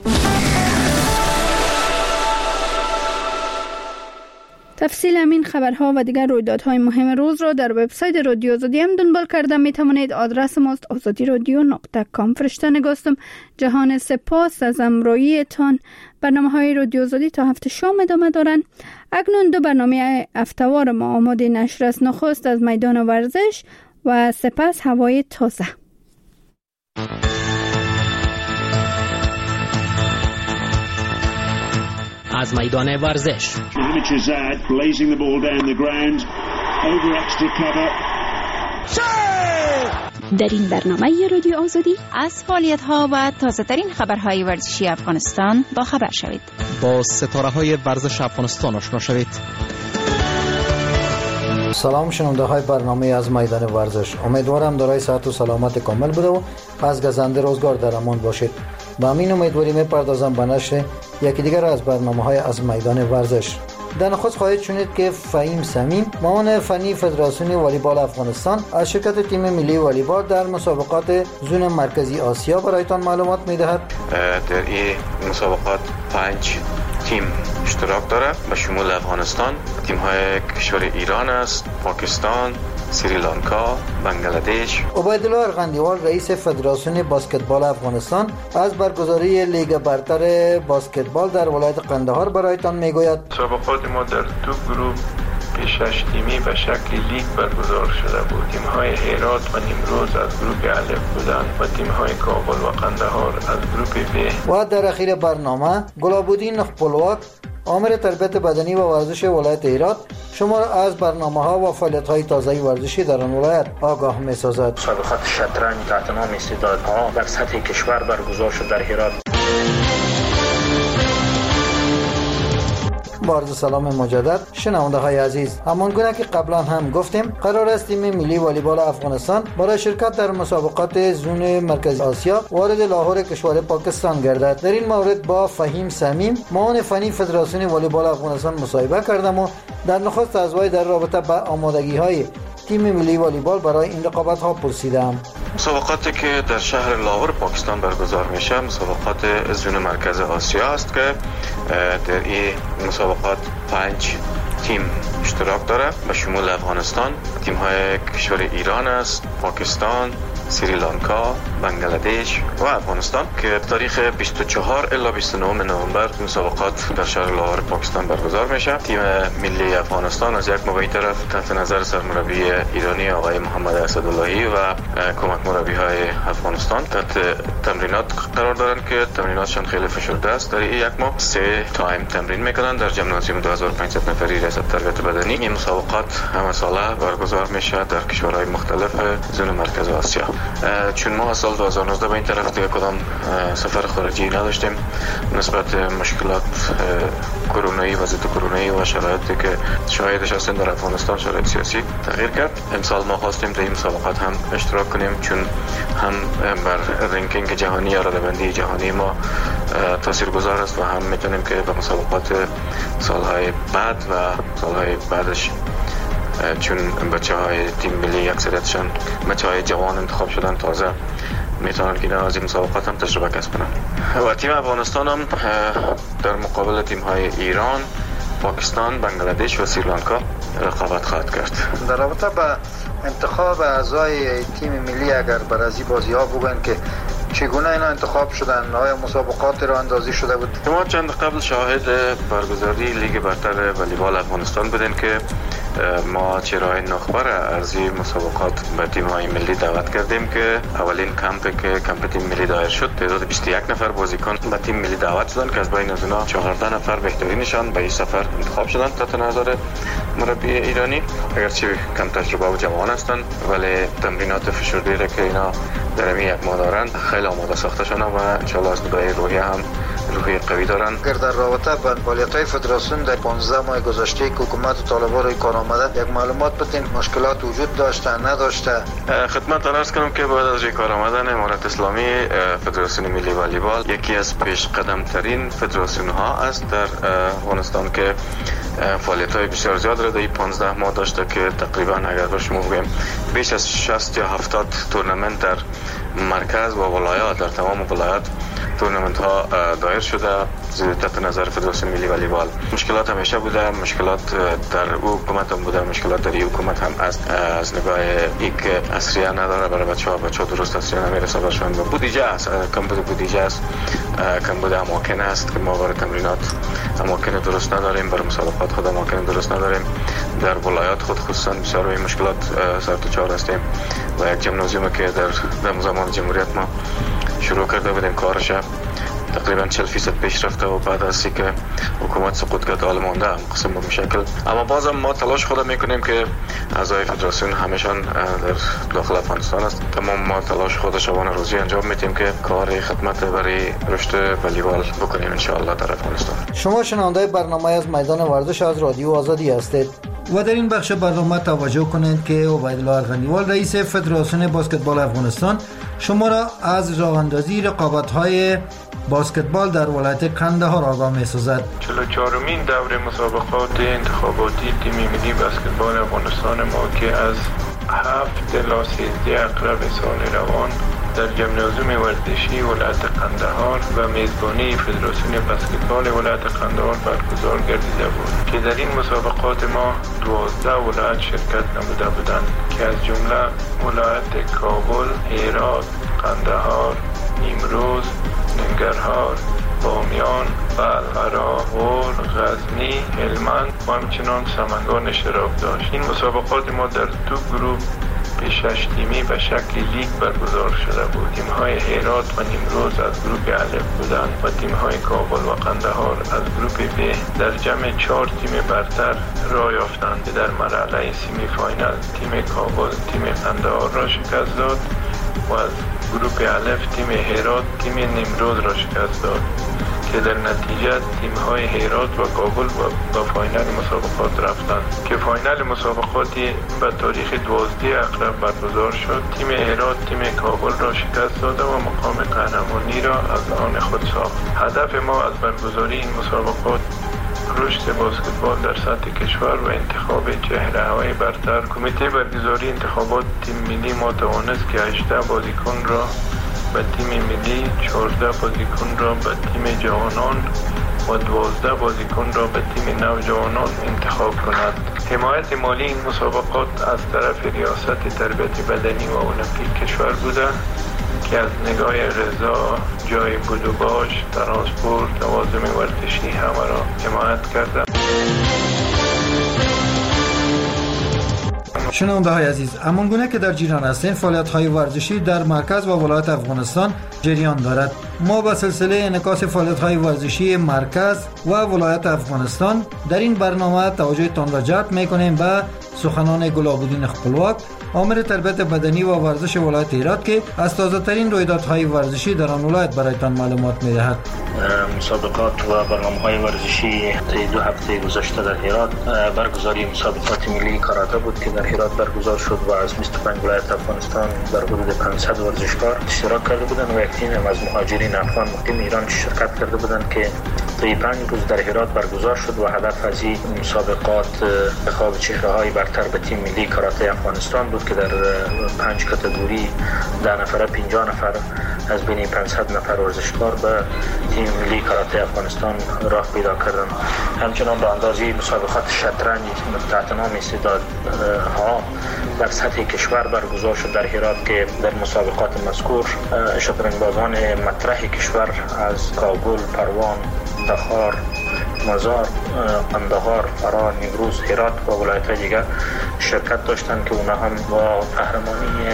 تفصیل همین خبرها و دیگر رویدادهای مهم روز را در وبسایت رادیو آزادی هم دنبال کرده می توانید. آدرس ماست azadiradyo.com. فرشته نگاستم. جهان سپاس از همراهیتان. برنامه‌های رادیو آزادی تا هفته شام ادامه دارند. اکنون 2 برنامه هفته‌وار ما آماده نشر است. نخست از میدان ورزش و سپس هوای تازه. از میدان ورزش در این برنامه رادیو آزادی از فعالیت‌ها و تازه‌ترین خبرهای ورزشی افغانستان با خبر شوید. با ستاره‌های ورزش افغانستان آشنا شوید. سلام شنونده های برنامه از میدان ورزش. امیدوارم دارای صحت و سلامت کامل بوده و پس گزنده روزگار در امان باشید. با همین امیدواری میپردازم به نشر یکی دیگر از برنامه‌های از میدان ورزش. در نخست خواهید شنید که فهیم سمیم معاون فنی فدراسیون والیبال افغانستان از شرکت تیم ملی والیبال در مسابقات زون مرکزی آسیا برایتان معلومات میدهد. در این مسابقات 5 تیم اشتراک داره به شمول افغانستان. تیم های کشور ایران است، پاکستان، سریلانکا، بنگلادش. عبیدالله ارغندیوال رئیس فدراسیون باسکتبال افغانستان از برگزاری لیگ برتر باسکتبال در ولایت قندهار برایتان میگوید. مسابقات ما در 2 گروه 6 تیمی به شکل لیگ برگزار شده بود. تیم های هرات و نیمروز از گروه الف بودند و تیم های کابل و قندهار از گروه ب. و در اخیر برنامه گلابودین نخپلواک آمر تربیت بدنی و ورزش ولایت هرات شما را از برنامه‌ها و فعالیت‌های تازه ورزشی در آن ولایت آگاه می‌سازد. مسابقات شطرنج تحت نام استعدادها در سطح کشور برگزار شد در هرات. با عرض سلام مجدد شنونده های عزیز، همانگونه که قبلا هم گفتیم قرار است تیم ملی والیبال افغانستان برای شرکت در مسابقات زون مرکزی آسیا وارد لاهور کشور پاکستان گردد. در این مورد با فهیم سمیم معاون فنی فدراسیون والیبال افغانستان مصاحبه کردم و در نخست از وی در رابطه با آمادگی های تیم ملی والیبال برای این رقابت ها پرسیدم. مسابقاتی که در شهر لاهور پاکستان برگزار میشه مسابقات زون مرکز آسیا است که در این مسابقات 5 تیم اشتراک داره به شمول افغانستان. تیم های کشور ایران است، پاکستان، سریلانکا، بنگلادش و افغانستان که تاریخ 24 الی 29 نوامبر مسابقات در شهر لاهور پاکستان برگزار میشه. تیم ملی افغانستان از یک موقعی طرف تحت نظر سرمربی ایرانی آقای محمد اسداللهی و کمک مربی‌های افغانستان تحت تمرینات قرار دارن که تمریناتشان خیلی فشرده است. در یک ماه 3 تایم تمرین میکنن در ژیمنازیوم 2500 نفری ریاست تربیت بدنی. این مسابقات همه ساله برگزار میشه در کشورهای مختلف زون مرکز آسیا. چون ما سال 2019 به این طرف دیگه کدام سفر خارجی نداشتیم نسبت مشکلات کرونایی وضعیت کرونایی و شرایطی که شاهدش هستیم در افغانستان، شرایط سیاسی تغییر کرد. امسال ما خواستیم در این مسابقات هم اشتراک کنیم چون هم بر رنکینگ جهانی یا رده‌بندی جهانی ما تاثیرگذار است و هم میتونیم که به مسابقات سالهای بعد و سالهای بعدش چون بچه‌های تیم ملی اکثریتشان بچه‌های جوان انتخاب شدن تازه میتونن که از این مسابقات هم تجربه کسب کنن. و تیم افغانستان هم در مقابل تیم‌های ایران، پاکستان، بنگلادش و سریلانکا رقابت خواهد کرد. در رابطه با انتخاب اعضای تیم ملی اگر بر از این بازی‌ها بگن که چگونه اینا انتخاب شدن؟ آیا مسابقات را اندازی شده بود؟ ما چند قبل شاهد برگزاری لیگ برتر والیبال افغانستان بودیم که ما چرای نخبر از این مسابقات به تیم‌های ملی دعوت کردیم که اولین کمپ تیم ملی دایر شد. تعداد 21 نفر بازیکن به تیم ملی دعوت شدن که از بین از اونها 14 نفر بهترینشان به این سفر انتخاب شدن تحت نظر مربی ایرانی. اگرچه کم تجربه و جوان هستند ولی تمرینات فشرده را که اینا در این یک ماه دارن خیلی آماده ساخته شدن و انشالله از نگاه روحی هم روحی قوی دارن. اگر در رابطه با فعالیت‌های فدراسیون در 15 ماه گذشته که حکومت و طالبان روی کار آمده یک معلومات بدین، مشکلات وجود داشته نداشته؟ خدمت عرض کنم که بعد از روی کار آمدن امارت اسلامی فدراسیون ملی والیبال یکی از پیش قدم ترین فدراسیون ها است در افغانستان که فعالیت‌های بسیار زیاد را در 15 ماه داشته که تقریبا اگر به شما بگم بیش از 60 یا 70 تورنمنت در مرکز و ولایات در تمام ولایات تورنمنت ها دایر شده تحت نظر فدراسیون ملی والیبال. مشکلات همیشه بوده، مشکلات در او حکومت هم بوده، مشکلات در این حکومت هم از نگاه یک اسریه نداره برای بچه‌ها درست اسریه نمیرسه برشون. بودجه است، کمبود بودجه است، کمبود اماکن است که ما برای تمرینات اماکن درست نداریم، برای مسابقات خود اماکن درست نداریم. در ولایات خود خصوصا بسیار این مشکلات سر تا چهار هستیم و یک ژیمنازیوم که در زمان جمهوریت ما شروع کرده بودیم کارش تقریبا 40% پیش رفته و بعد از اینکه حکومت سقوط کرد حال مونده هم قسم به شکل. اما بازم ما تلاش خود میکنیم که اعضای فدراسیون همشان در داخل افغانستان است. تمام ما تلاش خود شبانه روزی انجام میدیم که کار خدمت برای رشد والیبال بکنیم ان شاء الله در افغانستان. شما شنونده برنامه از میدان ورزش از رادیو آزادی هستید و در این بخش برنامه توجه کنید که عبیدالله ارغندیوال رئیس فدراسیون بسکتبال افغانستان شما را از راه اندازی رقابت‌های بسکتبال در ولایت قندهار آگاه می‌سازد. 44مین دوره مسابقات انتخاباتی تیم ملی بسکتبال افغانستان ما که از 7 الی 13 اقرب سال روان در ژیمنازیوم ورزشی ولایت قندهار و میزبانی فدراسیون بسکتبال ولایت قندهار برگزار گردیده بود که در این مسابقات ما 12 ولایت شرکت نموده بودند که از جمله ولایت کابل، هرات، قندهار، نیمروز، ننگرهار، بامیان، بلغرا، غور، غزنی، هلمند و همچنان سمنگان اشتراک داشت. این مسابقات ما در 2 گروه 6 تیمی به شکل لیگ برگزار شده بود. تیم‌های هرات و نیمروز از گروه الف بودند و تیم‌های کابل و قندهار از گروه ب. در جمع 4 تیم برتر راه یافتند. در مرحله سمی فاینال تیم کابل تیم قندهار را شکست داد و از گروه الف تیم هرات تیم نیمروز را شکست داد که در نتیجه تیم‌های هرات و کابل با فاینال مسابقات رفتند که فاینال مسابقاتی به تاریخ 12 اقرب برگزار شد. تیم هرات تیم کابل را شکست داده و مقام قهرمانی را از آن خود ساخت. هدف ما از برگزاری این مسابقات رشد بسکتبال در سطح کشور و انتخاب چهره‌های برتر. کمیته برگزاری انتخابات تیم ملی ما توانست که 18 بازیکن را به تیم ملی، 14 بازیکن را به تیم جوانان و 12 بازیکن را به تیم نوجوانان انتخاب کند. حمایت مالی این مسابقات از طرف ریاست تربیت بدنی و المپیک کشور بوده که از نگاه غذا، جای بود و باش، ترانسپورت، لوازم ورزشی همه را حمایت کرده. شنونده های عزیز، همان گونه که در جیران هستیم، فعالیت های ورزشی در مرکز و ولایت افغانستان جریان دارد. ما به سلسله انعکاس فعالیت های ورزشی مرکز و ولایت افغانستان در این برنامه توجهتان را جلب می‌کنیم به سخنان گلاب‌الدین خپلواک، آمر تربیت بدنی و ورزش ولایت هرات که از تازه‌ترین رویدادهای ورزشی در آن ولایت برایتان معلومات می‌دهد. مسابقات و برنامه‌های ورزشی طی 2 هفته گذشته در هرات برگزاری مسابقات ملی کاراته بود که در هرات برگزار شد و از 25 ولایت افغانستان در حدود 500 ورزشکار اشتراک کرده بودند و یک تیم از مهاجرین افغان مقیم ایران شرکت کرده بودند که طی 5 روز در هرات برگزار شد و هدف از این مسابقات انتخاب چهره‌های برتر به تیم ملی کاراته افغانستان بود که در 5 کاتگوری 10 نفره 50 نفر از بین 500 نفر ورزشکار به تیم ملی کاراته افغانستان راه پیدا کردند. همچنان به اندازه مسابقات شطرنج تحت نام استعدادها در سطح کشور برگزار شد در هرات که در مسابقات مذکور شطرنجبازان مطرح کشور از کابل، پروان، تخار، مزار، قندهار، فرا، نیمروز، هرات و ولایت‌های دیگر شرکت داشتند که اونها هم با قهرمانی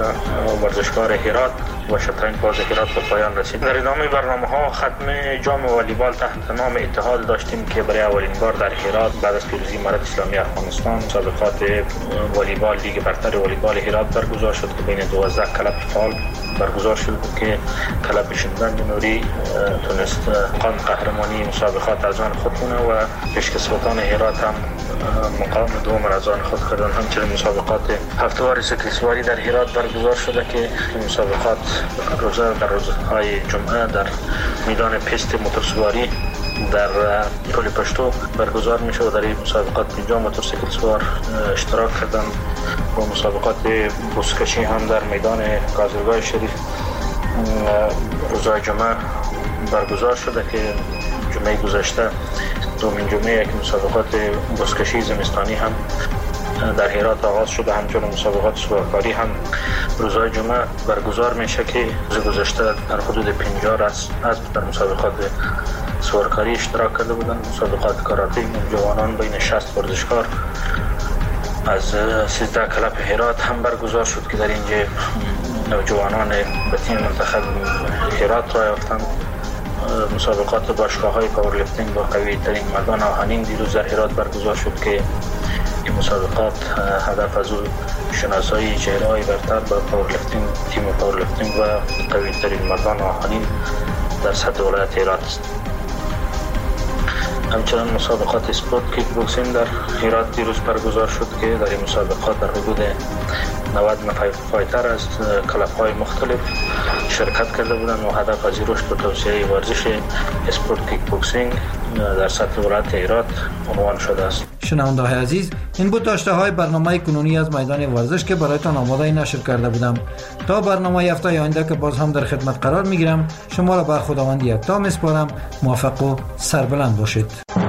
ورزشکار هرات و شطرنجباز هرات به پایان رسید. در ادامه برنامه‌ها ختم جام والیبال تحت نام اتحاد داشتیم که برای اولین بار در هرات بعد از پیروزی امارت اسلامی افغانستان مسابقات والیبال لیگ برتر والیبال هرات برگزار شد که بین 12 کلب فعال برگزار شد که کلب شندند نوری تونست مقام قهرمانی مسابقات از آن خود کنه و پیشکسوتان هرات هم مقام دوم از آن خود کردن. همچنین مسابقات هفته‌وار سیکلسواری در هرات برگزار شده که مسابقات در روزهای جمعه در میدان پیست موتورسواری در پل پشتو برگزار میشه و در این مسابقات 50 موتورسیکل سوار اشتراک کردند و مسابقات بزکشی هم در میدان کازرگاه شریف روزهای جمعه برگزار شده که جمعه گذشته دومین جمعه که مسابقات بزکشی زمستانی هم در هرات آغاز شده. همچنین مسابقات سوارکاری هم روزهای جمعه برگزار میشه که روز گذشته در حدود 50 اسب در مسابقات سوارکاری اشتراک کرده بودند. مسابقات کاراته جوانان بین 60 ورزشکار از 13 کلب هرات هم برگزار شد که در اینجا نوجوانان به تیم منتخب هرات را یافتند. مسابقات باشگاه‌های پاورلیفتینگ با قوی ترین مردان آهنین دیروز در هرات برگزار شد که این مسابقات هدف از شناسایی چهره‌های برتر با پاورلیفتینگ، تیم پاورلیفتینگ و قوی ترین مردان آهنین در سطح ولایت هرات است. همچنان مسابقات اسپورت کیک بوکسینگ در هرات دیروز برگزار شد که در این مسابقات در حدود 90 نفر فایتر از کلب‌های مختلف شرکت کرده بودند و هدف از رشد و توسعه ورزش اسپورت کیک بوکسینگ در سطح ولایت هرات عنوان شده است. شنونده های عزیز، این بود داشته های برنامه کنونی از میدان ورزش که برایتان آماده نشر کرده بودم. تا برنامه هفته آینده که باز هم در خدمت قرار میگیرم، شما را به خداوند یکتا میسپارم. موفق و سربلند باشید.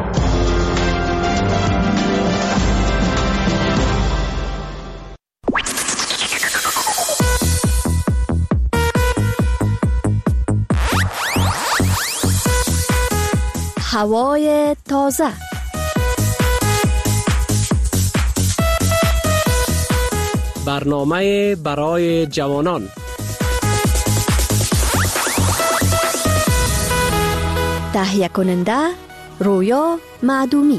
هوای تازه، برنامه برای جوانان، تهیه کننده رویا معدومی.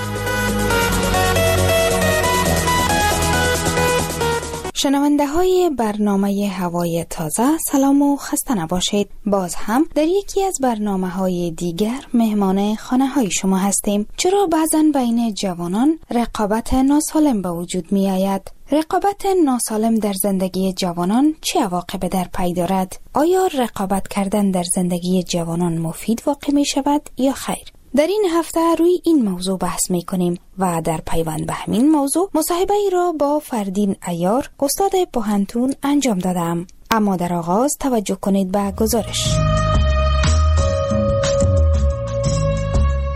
شنونده های برنامه هوای تازه، سلام و خسته نباشید. باز هم در یکی از برنامه های دیگر مهمان خانه های شما هستیم. چرا بعضا بین جوانان رقابت ناسالم به وجود می آید؟ رقابت ناسالم در زندگی جوانان چه عواقب در پی دارد؟ آیا رقابت کردن در زندگی جوانان مفید واقع می شود یا خیر؟ در این هفته روی این موضوع بحث می کنیم و در پیوند به همین موضوع مصاحبه ای را با فردین عیار استاد پوهنتون انجام دادم. اما در آغاز توجه کنید به گزارش.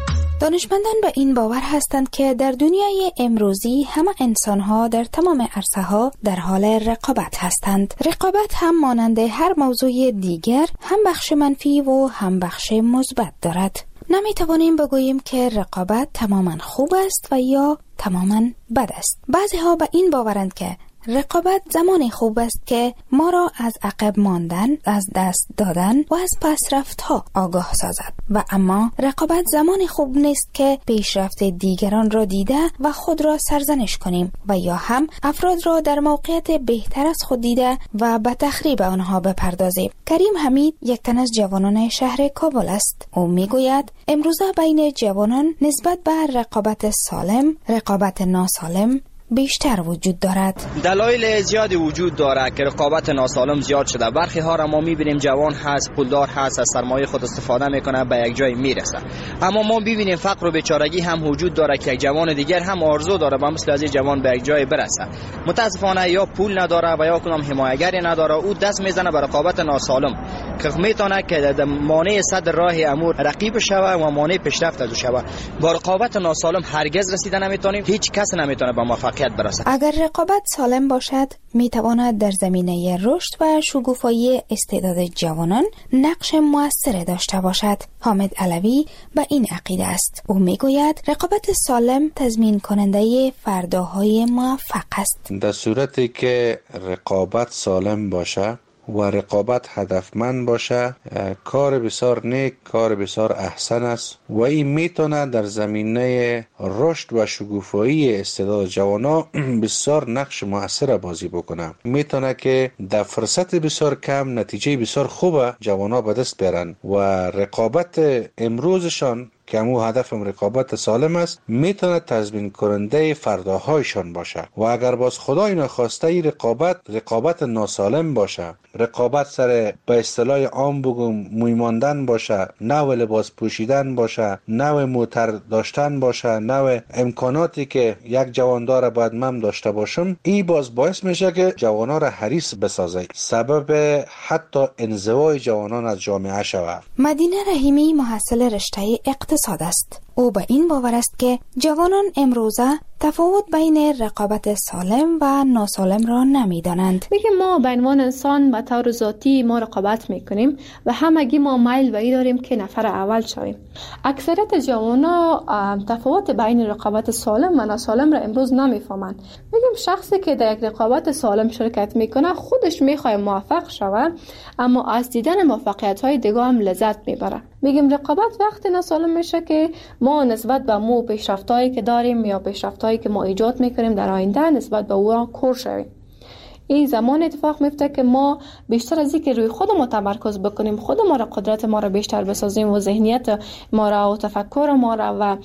دانشمندان به این باور هستند که در دنیای امروزی همه انسان‌ها در تمام عرصه‌ها در حال رقابت هستند. رقابت هم مانند هر موضوع دیگر هم بخش منفی و هم بخش مثبت دارد. نمی‌توانیم بگوییم که رقابت تماماً خوب است و یا تماماً بد است. بعضی‌ها به این باورند که رقابت زمانی خوب است که ما را از عقب ماندن، از دست دادن و از پسرفت‌ها آگاه سازد و اما رقابت زمانی خوب نیست که پیشرفت دیگران را دیده و خود را سرزنش کنیم و یا هم افراد را در موقعیت بهتر از خود دیده و به تخریب آنها بپردازیم. کریم حمید یک تن از جوانان شهر کابل است. او میگوید امروزه بین جوانان نسبت به رقابت سالم، رقابت ناسالم بیشتر وجود دارد. دلایل زیادی وجود دارد که رقابت ناسالم زیاد شده. برخی ها را ما میبینیم جوان هست، پولدار هست، از سرمایه خود استفاده میکنه، به یک جای میرسه. اما ما ببینیم فقر و بیچارگی هم وجود داره که یک جوان دیگر هم آرزو داره با مثل از این جوان به یک جای برسه. متاسفانه یا پول نداره و یا کدام حمایتگری نداره، او دست میزنه به رقابت ناسالم که میتونه که مانع صد راه امور رقیب شوه و مانع پیشرفت از شوه. با رقابت ناسالم هرگز رسیدن نمیتونیم، هیچ کس نمیتونه به موفقیت برسه. اگر رقابت سالم باشد میتواند در زمینه رشد و شکوفایی استعداد جوانان نقش مؤثر داشته باشد. حامد علوی به این عقیده است. او میگوید رقابت سالم تضمین کننده فرداهای موفق است. در صورتی که رقابت سالم باشه و رقابت هدفمند باشه، کار بسیار نیک، کار بسیار احسن است و این میتونه در زمینه رشد و شکوفایی استعداد جوانا بسیار نقش مؤثر بازی بکنه. میتونه که در فرصت بسیار کم نتیجه بسیار خوبه جوانا به دست بیارن و رقابت امروزشان که همو هدفم رقابت سالم است میتونه تضمین کننده فرداهایشان باشه. و اگر باز خدای نخواسته این رقابت ناسالم باشه، رقابت سر به اصطلاح عام بگم موی ماندن باشه، نوع لباس پوشیدن باشه، نوع موتر داشتن باشه، نوع امکاناتی که یک جوان داره باید من داشته باشم، این باز باعث میشه که جوانا را حریص بسازه، سبب حتی انزوای جوانان از جامعه شود. مدینه رحیمی محصل رشته اقتصاد است. او به این باور است که جوانان امروزه تفاوت بین رقابت سالم و ناسالم را نمیدانند. میگه ما به عنوان انسان به طور ذاتی ما رقابت میکنیم و همگی ما میل به این داریم که نفر اول شویم. اکثریت جوانا تفاوت بین رقابت سالم و ناسالم را امروز نمیفهمند. میگیم شخصی که در یک رقابت سالم شرکت میکنه خودش میخواد موفق شود، اما از دیدن موفقیت های دیگه هم لذت میبره. میگیم رقابت وقتی ناسالم میشه که ما نسبت به مو پیشرفتایی که داریم یا پیشرفتایی که ما ایجاد میکنیم در آینده نسبت به او کور شویم. این زمان اتفاق میفته که ما بیشتر از اینکه روی خودمون تمرکز بکنیم، خود ما را قدرت ما را بیشتر بسازیم و ذهنیت ما را و تفکر ما را و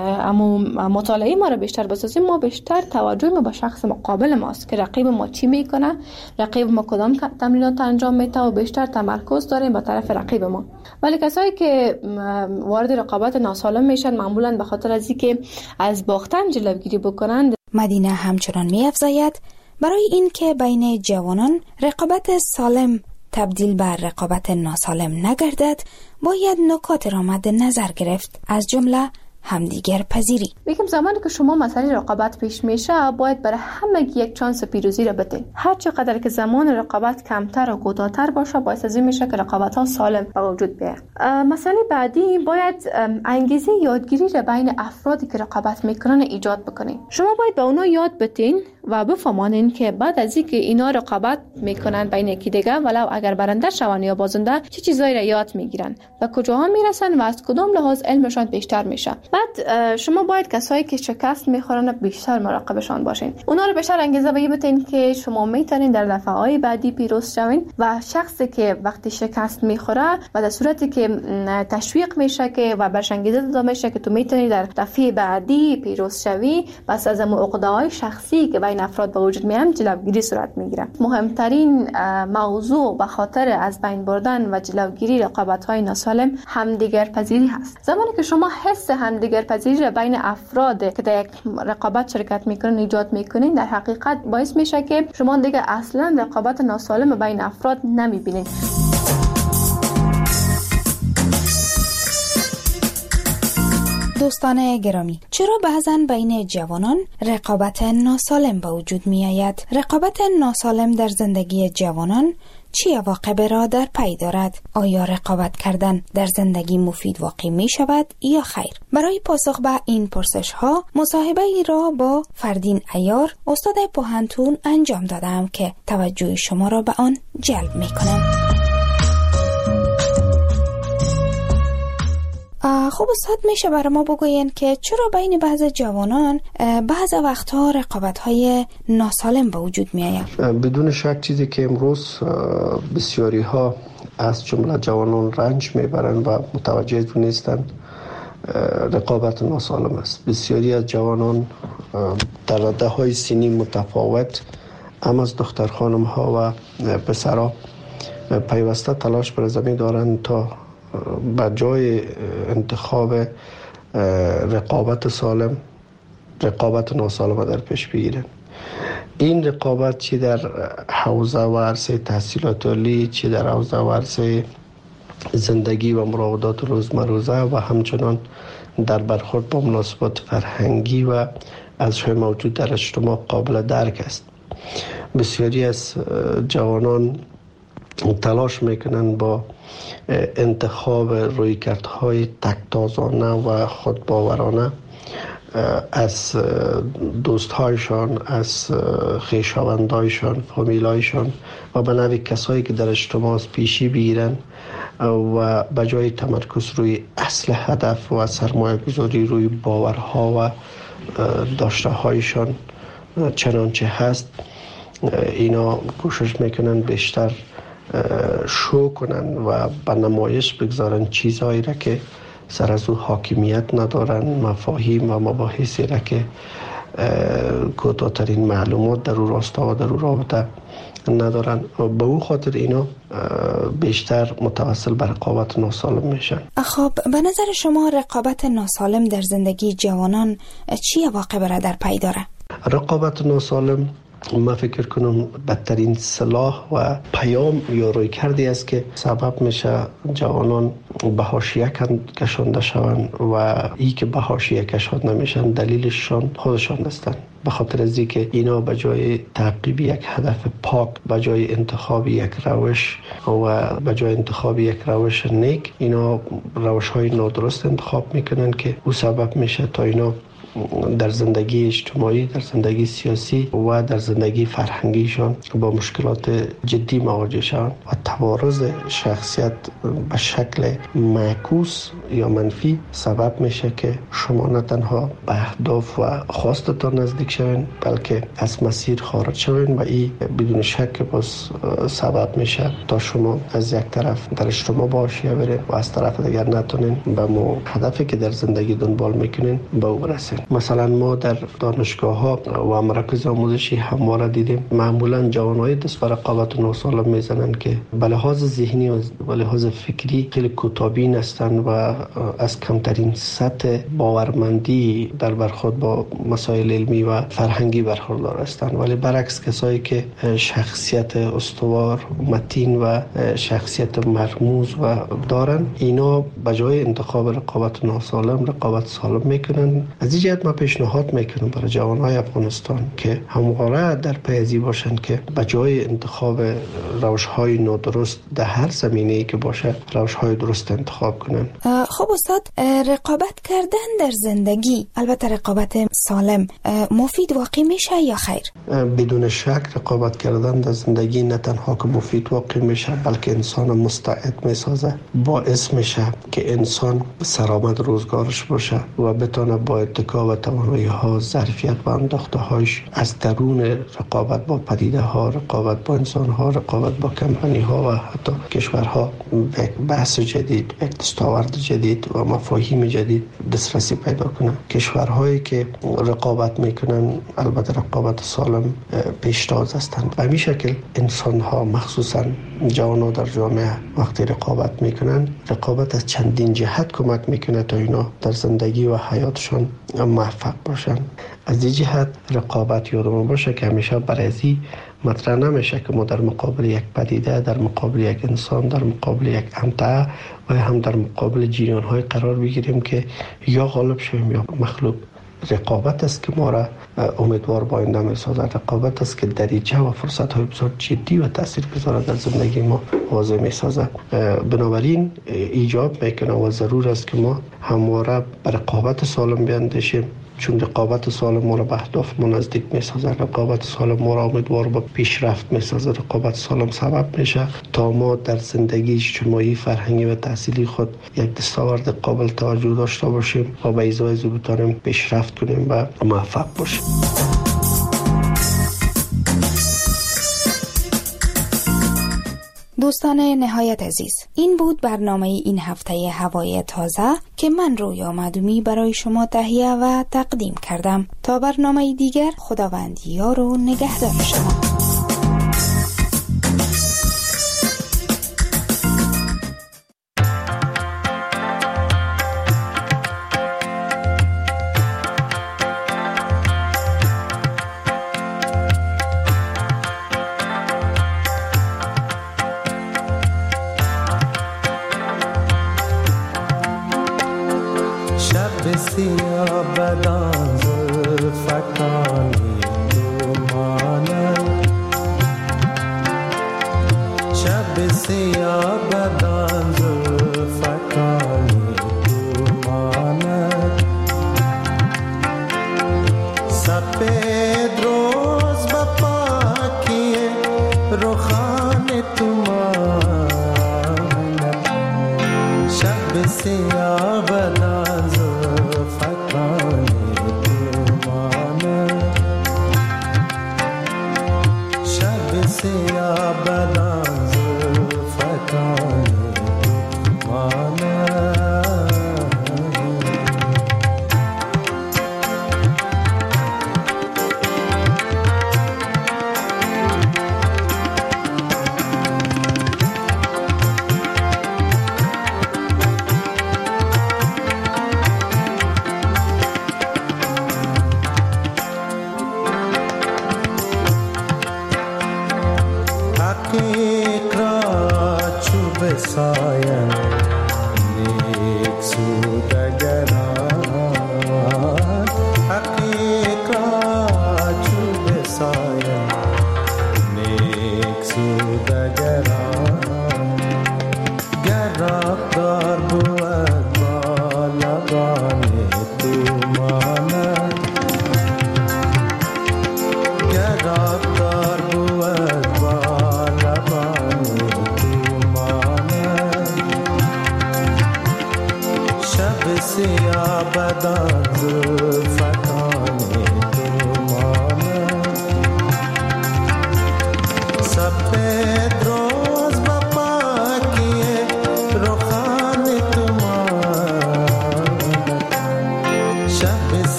مطالعه ما را بیشتر بسازیم، ما بیشتر توجه ما به شخص مقابل ماست که رقیب ما چی میکنه، رقیب ما کدام تمرینات انجام میده و بیشتر تمرکز داریم به طرف رقیب ما. ولی کسایی که وارد رقابت ناسالم میشن معمولا به خاطر از اینکه از باختن جلوگیری بکنن. مدینه همچنان می‌افزاید برای این که بین جوانان رقابت سالم تبدیل بر رقابت ناسالم نگردد، باید نکات را مد نظر گرفت، از جمله همدیگر پذیری. میگم زمانی که شما مسئله رقابت پیش میشه باید برای همه یک چانس پیروزی را بدین. هر چقدر که زمان رقابت کمتر و کوتاه‌تر باشه باعث از این میشه که رقابت ها سالم به وجود بیاد. مسئله بعدی باید انگیزه یادگیری را بین افرادی که رقابت میکنن ایجاد بکنین. شما باید به اونا یاد بدین و بفهمانین که بعد از اینکه اینا رقابت میکنن بین یکی دیگه، ولو اگر برنده شون یا بازنده، چه چیزایی را یاد میگیرن و کجاها میرسن و از کدام لحاظ علمشان بیشتر میشه. بعد شما باید کسایی که شکست میخورن بیشتر مراقبشان باشین. اونا رو بیشتر انگیزه بدین که شما میتونین در دفعه‌های بعدی پیروز شوین و شخصی که وقتی شکست میخوره و در صورتی که تشویق میشه که و برش انگیزه داده میشه که تو میتونی در دفعه بعدی پیروز شوی، بس از عقده‌های شخصی که بین افراد به وجود میاد جلوگیری صورت میگیره. مهمترین موضوع به خاطر از بین بردن و جلوگیری رقابت‌های ناسالم همدیگر پذیری هست. زمانی که شما حس همدیگر پذیری را بین افراد که در یک رقابت شرکت میکنن ایجاد میکنین، در حقیقت باعث میشه که شما دیگه اصلا رقابت ناسالم بین افراد نمیبینید. دوستان گرامی، چرا بعضن بین جوانان رقابت ناسالم به وجود می آید؟ رقابت ناسالم در زندگی جوانان چی عواقب را در پی دارد؟ آیا رقابت کردن در زندگی مفید واقع می شود یا خیر؟ برای پاسخ به این پرسش ها مصاحبه ای را با فردین عیار، استاد پوهنتون انجام دادم که توجه شما را به آن جلب می کنم. خب استاد، میشه برای ما بگوین که چرا بین بعض جوانان بعض وقتها رقابت‌های ناسالم به وجود می‌آید؟ بدون شک چیزی که امروز بسیاری ها از جمله جوانان رنج میبرند و متوجه اون نیستند رقابت ناسالم است. بسیاری از جوانان در رده‌های سنی متفاوت هم از دختر خانم ها و پسرها پیوسته تلاش بر زمین دارند تا به جای انتخاب رقابت سالم رقابت ناسالم در پیش بگیرن. این رقابت چی در حوزه و عرصه تحصیلات عالی، چی در حوزه و عرصه زندگی و مراودات روزمره و همچنان در برخورد با مناسبات فرهنگی و ازشای موجود در اجتماع قابل درک است. بسیاری از جوانان تلاش میکنن با انتخاب رویکردهای تک‌تازانه و خودباورانه از دوستهایشان، از خویشاوندایشان، فامیلایشان و به نوع کسایی که در اجتماع پیشی بگیرن و به جای تمرکز روی اصل هدف و سرمایه گذاری روی باورها و داشته هایشان چنانچه هست، اینا کوشش میکنن بیشتر شو کنن و به نمایش بگذارن چیزهایی را که سر از او حاکمیت ندارن، مفاهیم و مباحثی را که کوتاه‌ترین معلومات در او راستا و در او رابطه ندارن و به او خاطر اینا بیشتر متوسل به رقابت ناسالم میشن. خب به نظر شما رقابت ناسالم در زندگی جوانان چی عواقب را در پی داره؟ رقابت ناسالم من فکر کنم بدترین سلاح و پیام یا روی کردی است که سبب میشه جوانان به حاشیه کشانده شوند و ای که به حاشیه کشانده نمیشن دلیلشان خودشان هستند. به خاطر از اینکه اینا به جای تعقیب یک هدف پاک، به جای انتخاب یک روش و به جای انتخاب یک روش نیک، اینا روش های نادرست انتخاب میکنن که او سبب میشه تا اینا در زندگی اجتماعی، در زندگی سیاسی و در زندگی فرهنگیشان با مشکلات جدی مواجه شوند و توارث شخصیت به شکل معکوس یا منفی سبب میشه که شما نه تنها به اهداف و خواستتان نزدیک شوین بلکه از مسیر خارج شوین و این بدون شک باز سبب میشه تا شما از یک طرف در اجتماع با حاشیه برین و از طرف دیگر نتونین به هدفی که در زندگی دنبال میکنین به او برسین. مثلا ما در دانشگاه ها و مراکز آموزشی همواره دیدیم معمولا جوانای دست به رقابت ناسالم میزنن که به لحاظ ذهنی و به لحاظ فکری خیلی کوتاه‌بین هستند و از کمترین سطح باورمندی در برخورد با مسائل علمی و فرهنگی برخوردار هستند، ولی برعکس کسایی که شخصیت استوار، متین و شخصیت مرموز و دارن، اینا به جای انتخاب رقابت ناسالم رقابت سالم میکنن. از این جهت ما پیشنهاد میکنم برای جوانهای افغانستان که همواره در پی باشن که به جای انتخاب روش‌های نادرست در هر زمینه‌ای که باشه روش‌های درست انتخاب کنن. خب استاد، رقابت کردن در زندگی، البته رقابت سالم، مفید واقع میشه یا خیر؟ بدون شک رقابت کردن در زندگی نه تنها که مفید واقع میشه بلکه انسان مستعد میسازه، باعث میشه که انسان سرآمد روزگارش باشه و بتونه با اتکا و توانایی ها، ظرفیت و انداخته هاش از درون رقابت با پدیده ها، رقابت با انسان ها، رقابت با کمپانی ها و حتی کشورها به بحث جدید، به دستاورد جدید و مفاهیم جدید دسترسی پیدا کنه. کشورهایی که رقابت میکنن البته رقابت سالم پیشتاز هستند. به همین شکل انسان ها مخصوصا جوانان در جامعه وقتی رقابت میکنن، رقابت از چندین جهت کمک میکنه تا اینا در زندگی و حیاتشون موفق باشن. از این جهت رقابت یادمون باشه که همیشه برای مطرح نمیشه که ما در مقابل یک پدیده، در مقابل یک انسان، در مقابل یک امتعه و هم در مقابل جریان‌های قرار بگیریم که یا غالب شویم یا مغلوب. رقابت است که ما را امیدوار با آینده می‌سازد. رقابت است که دریچه و فرصت‌های بسیار جدی و تاثیرگذار در زندگی ما واضح می‌سازد. بنابراین ایجاب میکنه و ضرور است که ما همواره به رقابت سالم بیاندیشیم، چون رقابت سالم ما را به اهداف ما نزدیک می‌سازد. رقابت سالم ما را امیدوار به پیشرفت می‌سازد. رقابت سالم سبب میشه تا ما در زندگی اجتماعی، فرهنگی و تحصیلی خود یک دستاورد قابل توجه داشته باشیم و به ازای بتوانیم پیشرفت کنیم و موفق باشیم. دوستان نهایت عزیز، این بود برنامه این هفته هوای تازه که من رویا معدومی برای شما تهیه و تقدیم کردم. تا برنامه دیگر، خداوند یار و نگهدار شما. سیاه بدان زلفکانی تو مانم، شب سیاه بدان زلفکانی تو مانم، سپید روز با پاکی رخان تو مانم، شب سیاه بدان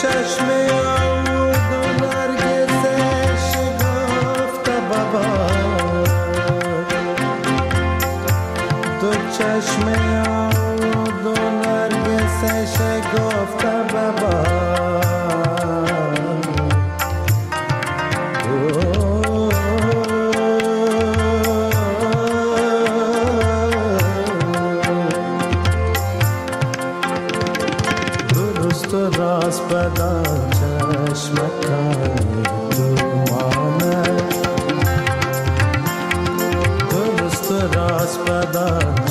چشم یاد و نرگس شگفت ببار، تو چشم یاد و نرگس شگفت ببار. راست بدان چشمکانی تو مانه، درست راست بدان